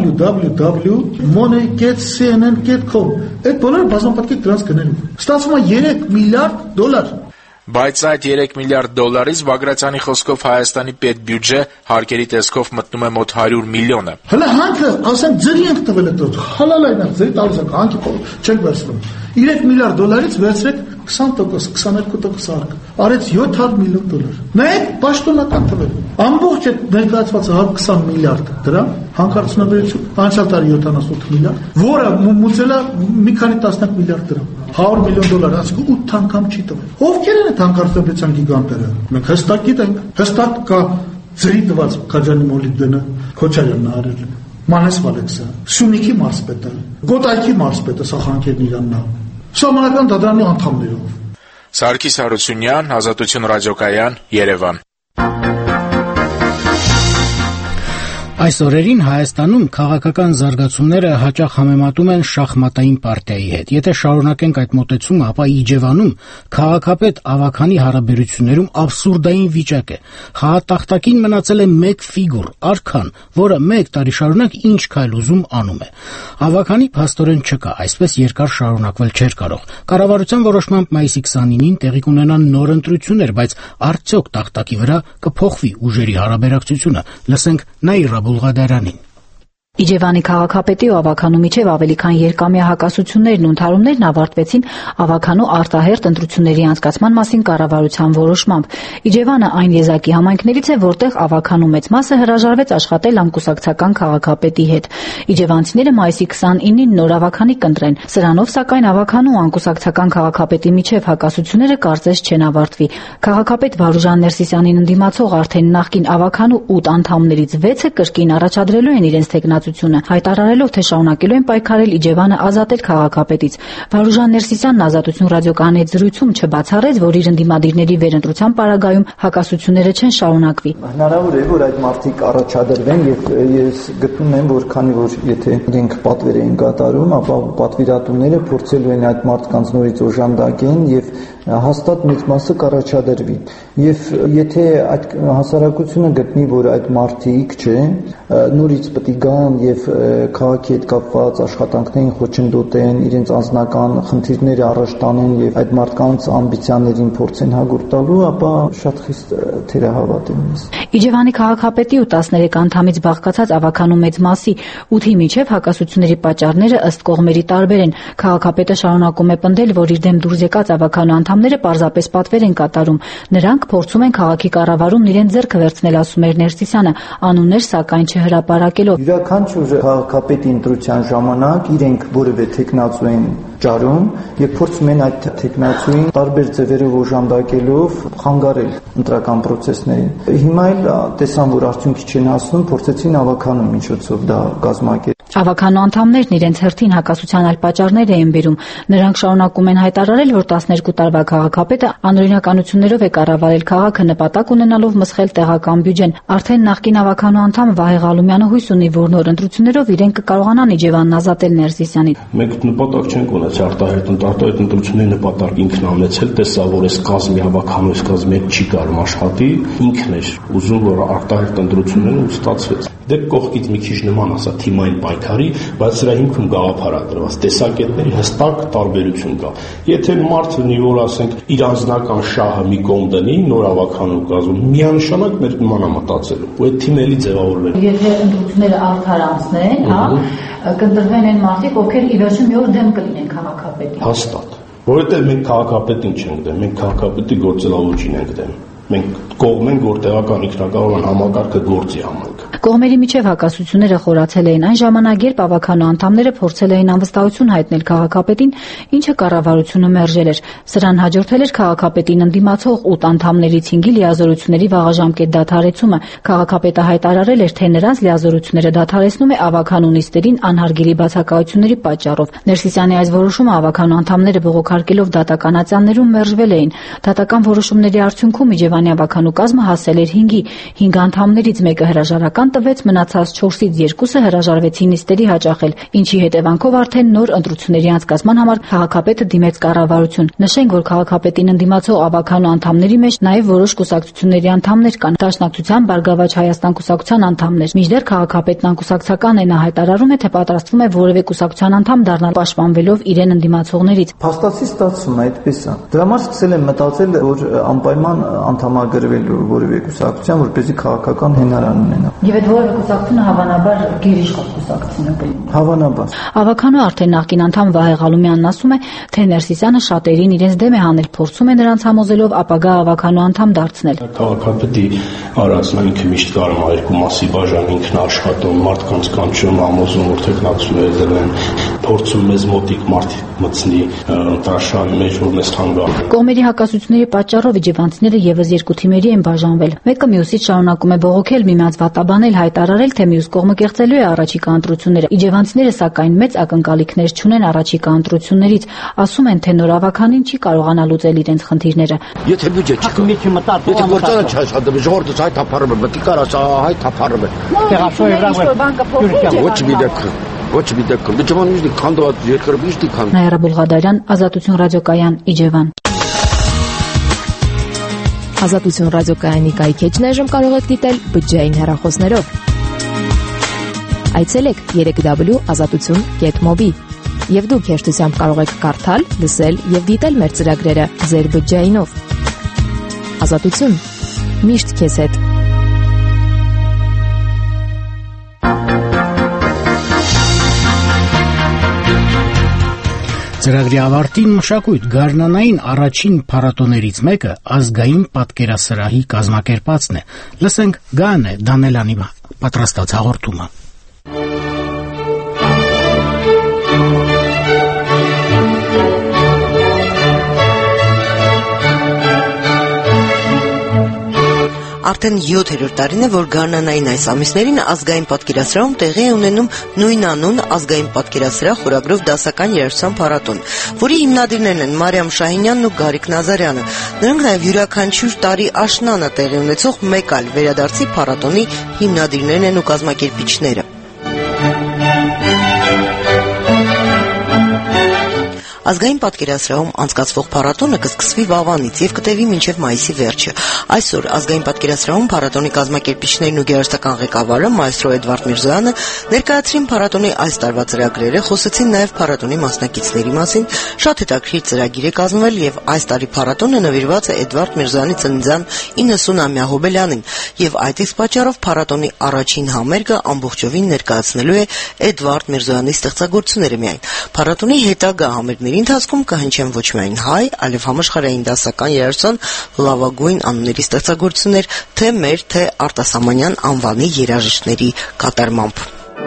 www.money.cnn.com։ Այդ բոլորը բազմապատկի դրանց գնելու։ Ստացվում է 3 միլիարդ դոլար։ Բայց այդ 3 միլիարդ դոլարից Բագրատյանի խոսքով Հայաստանի պետբյուջե հարկերի տեսքով մտնում է մոտ 100 միլիոնը։ Հələ հանքը, ասենք ձրի ենք տվել այդ հալալ այն ձրի տալիս ենք, հանքի չենք վերցնում։ 3 միլիարդ դոլարից վերցրեք 20%, 22% արկ։ Արեց $700 միլիոն։ Նայեք պաշտոնական թվեր։ Ամբողջ այդ ներկայացված 120 միլիարդ դրամ հանքարդյունաբերություն, անցյալ տարի 78 միլիարդ, որը մուծել է մի քանի տասնյակ միլիարդ դրամ։ $100 միլիոն, այսինքն 8 անգամ չի տվել։ Ովքեր են այդ հանքարդյունաբերության գիգանտները։ Մենք հստակ գիտենք, հստակ կա ծրի տված Քաջանի մոլիբդենը, Քոչարյանն արել է, Մանես Վալեքսը, Սյունիքի մարզպետը, Գոտայքի մարզպետը Սախանքերն իրաննա, Սահմանական դատարանի անդամներով։ Սարգիս Հարությունյան, Ազատություն ռադիոկայան, Երևան։ Այս օրերին Հայաստանում քաղաքական զարգացումները հաճախ համեմատում են շախմատային պարտիայի հետ։ Եթե շարունակենք այդ մոտեցումը, ապա Իջևանում քաղաքապետ Ավագանի հարաբերություններում աբսուրդային վիճակ է։ Խաղատախտակին մնացել է մեկ ֆիգուր՝ արքան, որը 1 տարի շարունակ ինչ քայլ ուզում անում է։ Ավագանի փաստորեն չկա, այսպես երկար շարունակվել չէր կարող։ Կառավարության որոշմամբ մայիսի 29-ին տեղի կունենան նոր ընտրություններ, բայց արդյոք տախտակի վրա կփոխվի ուժերի հարաբերակցությունը։ Լսենք Նաիրա Բուլղադարանին։ Իջևանի քաղաքապետի ու Ավագանու միջև ավելի քան երկամյա հակասություններն ու ընդհարումներն ավարտվեցին Ավագանու արտահերթ ընտրությունների անցկացման մասին կառավարության որոշմամբ։ Իջևանը այն եզակի համայնքներից է, որտեղ Ավագանու մեծ մասը հրաժարվեց աշխատել անկուսակցական քաղաքապետի հետ։ Իջևանցիները մայիսի 29-ին նոր Ավագանի կընտրեն։ Սրանով, սակայն, Ավագանու անկուսակցական քաղաքապետի միջև հակասությունները կարծես չեն ավարտվի։ Քաղաքապետ Վարուժան Ներսիսյանին ընդդիմացող արդեն նախկին Ավագանու 8 անդամներից 6-ը կրկին առաջադրելու են իրենց թեկնածությունը, հայտարարելով, թե շարունակելու են պայքարել Իջևանը ազատել քաղաքապետից։ Վարուժան Ներսիսյանն Ազատություն ռադիոկայանի հետ զրույցում չբացառեց, որ իր ընդդիմադիրների վերընտրության պարագայում հակասությունները չեն շարունակվի։ Հնարավոր է, որ այդ մարդիկ առաջադրվեն, եւ ես գտնում եմ, որ քանի որ եթե իրենք պատվեր էին կատարում, ապա պատվիրատուները փորձելու են այդ մարդկանց նորից օժանդակեն եւ հաստատ մեծ մասը կառաջադրվի։ Եվ եթե այդ հասարակությունը գտնի, որ այդ մարդիկ նորից պետք է գան եւ քաղաքի հետ կապված աշխատանքներին խոչընդոտեն, իրենց անձնական խնդիրները առաջ տանեն եւ այդ մարդկանց ամբիցիաներին փորձեն հագուրտ տալու, ապա շատ խիստ թերահավատ եմ ես։ Իջևանի քաղաքապետի ու 13 անդամից բաղկացած Ավագանու մեծ մասի 8-ի միջև հակասությունների պատճառները ըստ կողմերի տարբեր են։ Քաղաքապետը շարունակում է պնդել, որ իր դեմ դուրս եկած Ավագանու անդամները պարզապես պատվեր են կատարում։ Նրանք փորձում են քաղաքի կառավարումն իրենց ձեռքը վերցնել, ասում էր Ներսիսյանը, անուններ սակայն չհրապարակելով։ Յուրաքանչյուր քաղաքապետի ընտրության ժամանակ իրենք որևէ թեկնածու են ճարում եւ փորձում են այդ թեկնածուին տարբեր ձևերով օժանդակելով խանգարել ընտրական process-ներին։ Հիմա էլ տեսան, որ արդյունքի չեն հասնում, փորձեցին Ավագանու միջոցով դա կազմակերպել։ Ավագանու անդամներն իրենց հերթին հակասության այլ պատճառներ էին բերում։ Նրանք շարունակում են հայտարարել, որ 12 տարվա քաղաքապետը անօրինականություններով է կառավարել քաղաքը, նպատակ ունենալով մսխել տեղական բյուջեն։ Արդեն նախկին Ավագանու անդամ Վահե Ղալումյանը հույս ունի, որ նոր ընտրություններով իրենք կկարողանան Իջևանն ազատել Ներսիսյանից։ Մենք նպատակ չենք ունեցել արտահայտ ընտրությունների նպատակ ինքն անեցել, տեսա, որ այս կազմի Ավագանու այս կազմի հետ չի կարող աշխատի, ինքն էր ուզում, որ արտահայտ ընտրությունները ստացվեց։ Դե կողքից մի քիչ նման ասա թիմային պայքարի, բայց սրա հիմքում գաղափարադրված տեսակետների հստակ տարբերություն կա։ Եթե մարդ լինի, որ ասենք իր անձնական շահը մի կողմ դնի, նոր Ավագանու կազմում, միանշանակ մեր նման է մտածելու, ու այդ թիմը էլի ձևավորվել։ Եթե ընտրությունները արդար անցնեն, կընտրվեն այն մարդիկ, ովքեր ի վերջո մի օր դեմ կլինեն քաղաքապետին։ Հաստատ, որովհետև մենք քաղաքապետին չենք դեմ, մենք քաղաքապետի գործելավոճին ենք դեմ։ Մենք կողմ ենք, որ տեղական ինքնակառավարման համակարգը գործի համենք։ Կողմերի միջև հակասությունները խորացել էին այն ժամանակ, երբ Ավագանու անդամները փորձել էին անվստահություն հայտնել քաղաքապետին, ինչը կառավարությունը մերժել էր։ Սրան հաջորդել էր քաղաքապետին ընդդիմացող 8 անդամներից 5-ի լիազորությունների վաղաժամկետ դադարեցումը։ Քաղաքապետը հայտարարել էր, թե նրանց լիազորությունները դադարեցնում է Ավագանու նիստերին անհարգելի բացակայությունների պատճառով։ Ներսիսյանի այս որոշումը Ավագանու անդամները բողոքարկելով դատականացաններում մերժվել էին։ Դատական որոշումների արդյունքում Իջևանի Ավագանու կազմը հասել էր 5-ի, 5 անդամներից մեկը հրաժարական տվեց, մնացած 4-ից 2-ը հրաժարվեցին նիստերի հաճախել, ինչի հետևանքով արդեն նոր ընտրությունների անցկացման համար քաղաքապետը դիմեց կառավարություն։ Նշենք, որ քաղաքապետին ընդդիմացող Ավագանու անդամների մեջ նաև որոշ կուսակցությունների անդամներ կան, Դաշնակցության, Բարգավաճ Հայաստան կուսակցության անդամներ։ Մինչդեռ քաղաքապետն անկուսակցական է, նա հայտարարում է, թե պատրաստվում է որևէ կուսակցության անդամ դառնալ, պաշտպանվելով իրեն ընդդիմացողներից։ Փաստացի ստացվում է այդպես է։ Դրա համար սկսել եմ մտածել, որ անպայման անդամագրվելու որևէ կուսակցության, որպեսզի քաղաքական հենարան ունենա։ Եվ այդ որևէ կուսակցությունը հավանաբար գերիշխող կուսակցությունը կլինի։ Հավանաբար։ Ավականու արդեն նախկին անդամ Վահե Ղալումյանն ասում է, թե Ներսիսյանը շատերին իրենց դեմ է հանել, փորձում է նրանց համոզելով ապագա ավականու անդամ դարձնել։ Քաղաքապետի արածն ինքը միշտ կարում է երկու մասի բաժան, ինքն աշխատում, մարդկանց կանչում, համոզում, որ թեկնածուները դրեն, փորձում մեզ մոտիկ մարդիկ մտցնի տաշան մեջ, որ մեզ հանգան։ Կողմերի հակասությունների պատճառով իջևանցիները եւս երկու թիմերի են բաժանվել։ Մեկը մյուսից շարունակում է բողոքել, միմյանց վատաբանել, հայտարարել, թե մյուս կողմը կեղծելու է առաջիկա ընտրությունները։ Իջևանցիները սակայն մեծ ակնկալիքներ չունեն առաջիկա ընտրություններից, ասում են, թե նոր ավականին չի կարողանա լուծել իրենց խնդիրները։ Եթե բյուջե չկա, եթե գործարան չաշխատում, ժողովուրդը հայտարարում է, մտի կարաս հայտարարում է։ Ոչ մի դեպքում, ոչ մի դեպքում։ Իջևանում է քանդված երկրը միշտ քան։ Նաիրա Բուլղադարյան, Ազատություն ռադիոկայան, Իջևան։ Ազատություն ռադիոկայանի կայքեջն այժմ կարող եք դիտել բջջային հեռախոսներով։ Այցելեք www.azatutun.mobi եւ դուք հեշտությամբ կարող եք կարդալ, լսել եւ դիտել մեր ծրագրերը ձեր բջջայինով։ Ազատություն միշտ քեզ հետ։ Ծրագրի ավարտին մշակույթ գարնանային առաջին փառատոներից մեկը ազգային պատկերասրահի կազմակերպածն է։ Լսենք Գանե Դանելյանի պատրաստած հաղորդումը։ Արդեն 7-րդ տարին է, որ գարնանային այս ամիսներին ազգային պատկերասրահում տեղի է ունենում նույնանուն ազգային պատկերասրահ խորագրով դասական երաժշտության փառատոն, որի հիմնադիրներն են Մարիամ Շահինյանն ու Գարիկ Նազարյանը։ Նրանք նաև յուրաքանչյուր տարի աշնանը տեղի ունեցող մեկ այլ վերադարձի փառատոնի հիմնադիրներն են ու կազմակերպիչները։ Ազգային պատկերասրահում անցկացվող փառատոնը կսկսվի վաղվանից եւ կտևի մինչեւ մայիսի վերջը։ Այսօր ազգային պատկերասրահում փառատոնի կազմակերպիչներն ու գերստական ղեկավարը մայստրո Էդվարդ Միրզոյանը ներկայացրին փառատոնի այս տարվա ծրագրերը, խոսեցին նաեւ փառատոնի մասնակիցների մասին, շատ հետաքրքիր ծրագիր է կազմվել եւ այս տարի փառատոնը նվիրված է Էդվարդ Միրզոյանի ծննդյան 90-ամյա հոբելյանին եւ այդ իսկ պատճառով փառատոնի առաջին համերգը ամբողջովին ներկայացնելու է Էդվարդ Միրզոյանի ստեղծագործությունները միայն։ Փառատոնի հետագա համերգների ընթացքում կհնչեն ոչ միայն հայ, այլև համաշխարհային դասական երաժշտության լավագույն անունների ստեղծագործություններ, թե մեր, թե արտասահմանյան անվանի երաժիշտների կատարմամբ։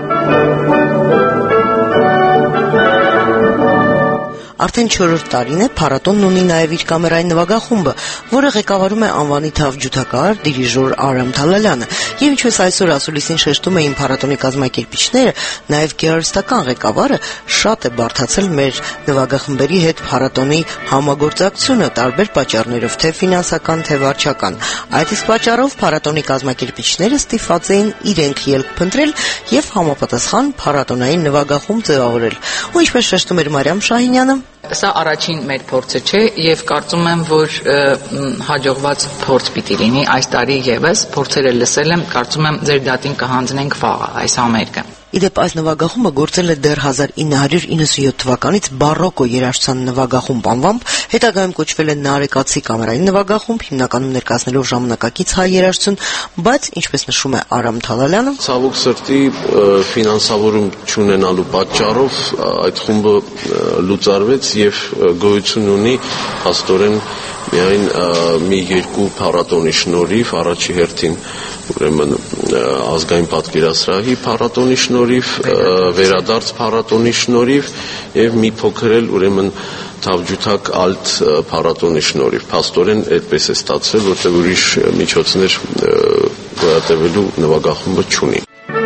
Արդեն 4-րդ տարին է փառատոնն ունի նաև իր կամերային նվագախումբը, որը ղեկավարում է անվանի թավ ջութակահար դիրիժոր Արամ Թալալյանը, եւ ինչպես այսօր ասուլիսին շեշտում էին փառատոնի կազմակերպիչները, նաև գեղարվեստական ղեկավարը շատ է բարդացել մեր նվագախմբերի հետ փառատոնի համագործակցությունը տարբեր պատճառներով, թե ֆինանսական, թե վարչական։ Այդ իսկ պատճառով փառատոնի կազմակերպիչները ստիպված էին իրենք ելք փնտրել եւ համապատասխան փառատոնային նվագախումբ ձևավորել։ Ու ինչպես շեշտում էր Մարիամ Շահինյանը, Սա առաջին մեր փորձը չէ եւ կարծում եմ, որ հաջողված փորձ պիտի լինի այս տարի եւս։ Փորձերը լսել եմ, կարծում եմ ձեր դատին կհանձնենք վաղը այս համերգը։ Իդեպ այս նվագախումբը գործել է դեռ 1997 թվականից բարոկո երաժշտության նվագախումբ անվամբ, հետագայում կոչվել է Նարեկացի կամերային նվագախումբ, հիմնականում ներկայացնելով ժամանակակից հայ երաժշտություն, բայց ինչպես նշում է Արամ Թալալյանը, ցավոք սրտի ֆինանսավորում չունենալու պատճառով այդ խումբը լուծարվեց եւ գոյություն ունի աստորեն միայն մի երկու փառատոնի շնորհիվ, առաջի հերթին ուրեմն ազգային պատկերասրահի փառատոնի շնորհիվ, վերադարձ փառատոնի շնորհիվ եւ մի փոքր էլ ուրեմն Թավջութակ ալտ փառատոնի շնորհիվ։ Փաստորեն այդպես է ստացվել, որտեղ ուրիշ միջոցներ գոյատևելու նվագախումբը չունի։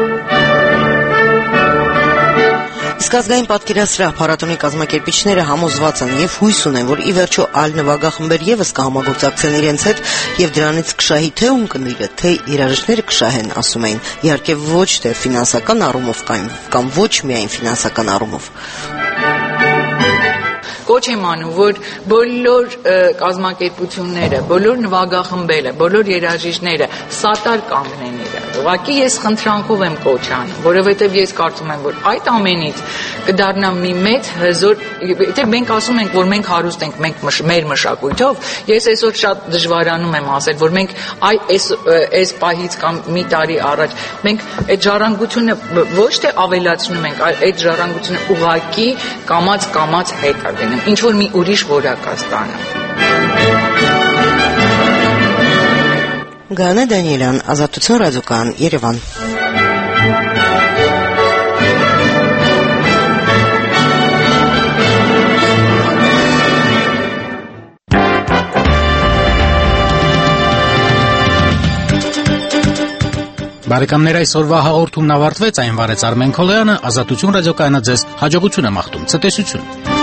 Իսկ ազգային պատկերասրահ փառատոնի կազմակերպիչները համոզված են եւ հույս ունեն, որ ի վերջո այլ նվագախմբեր եւս կհամագործակցեն իրենց հետ եւ դրանից կշահի թե ունկնդիրը, թե երաժիշտները կշահեն, ասում էին, իհարկե ոչ թե ֆինանսական առումով կամ ոչ միայն ֆինանսական առումով։ Կոչ եմ անում, որ բոլոր կազմակերպությունները, բոլոր նվագախմբերը, բոլոր երաժիշտները սատար կանգնեն իրար։ Ուղղակի ես խնդրանքով եմ կոչ անում, որովհետև ես կարծում եմ, որ այդ ամենից կդառնա մի մեծ հզոր, եթե մենք ասում ենք, որ մենք հարուստ ենք, մենք մեր մշակույթով, ես այսօր շատ դժվարանում եմ ասել, որ մենք այս պահից կամ մի տարի առաջ մենք այդ ժառանգությունը ոչ թե ավելացնում ենք, այլ այդ ժառանգությունը ուղղակի կամաց հետ է գնում, ինչ որ մի ուրիշ որակ է ստանում։ Գայանե Դանիելյան, Ազատություն ռադիոկայան, Երևան։ Բարեկամներ, այսօրվա հաղորդումն ավարտվեց, այն վարեց Արմեն Քոլոյանը, Ազատություն ռադիոկայանը ձեզ հաջողություն է մաղթում, ցտեսություն։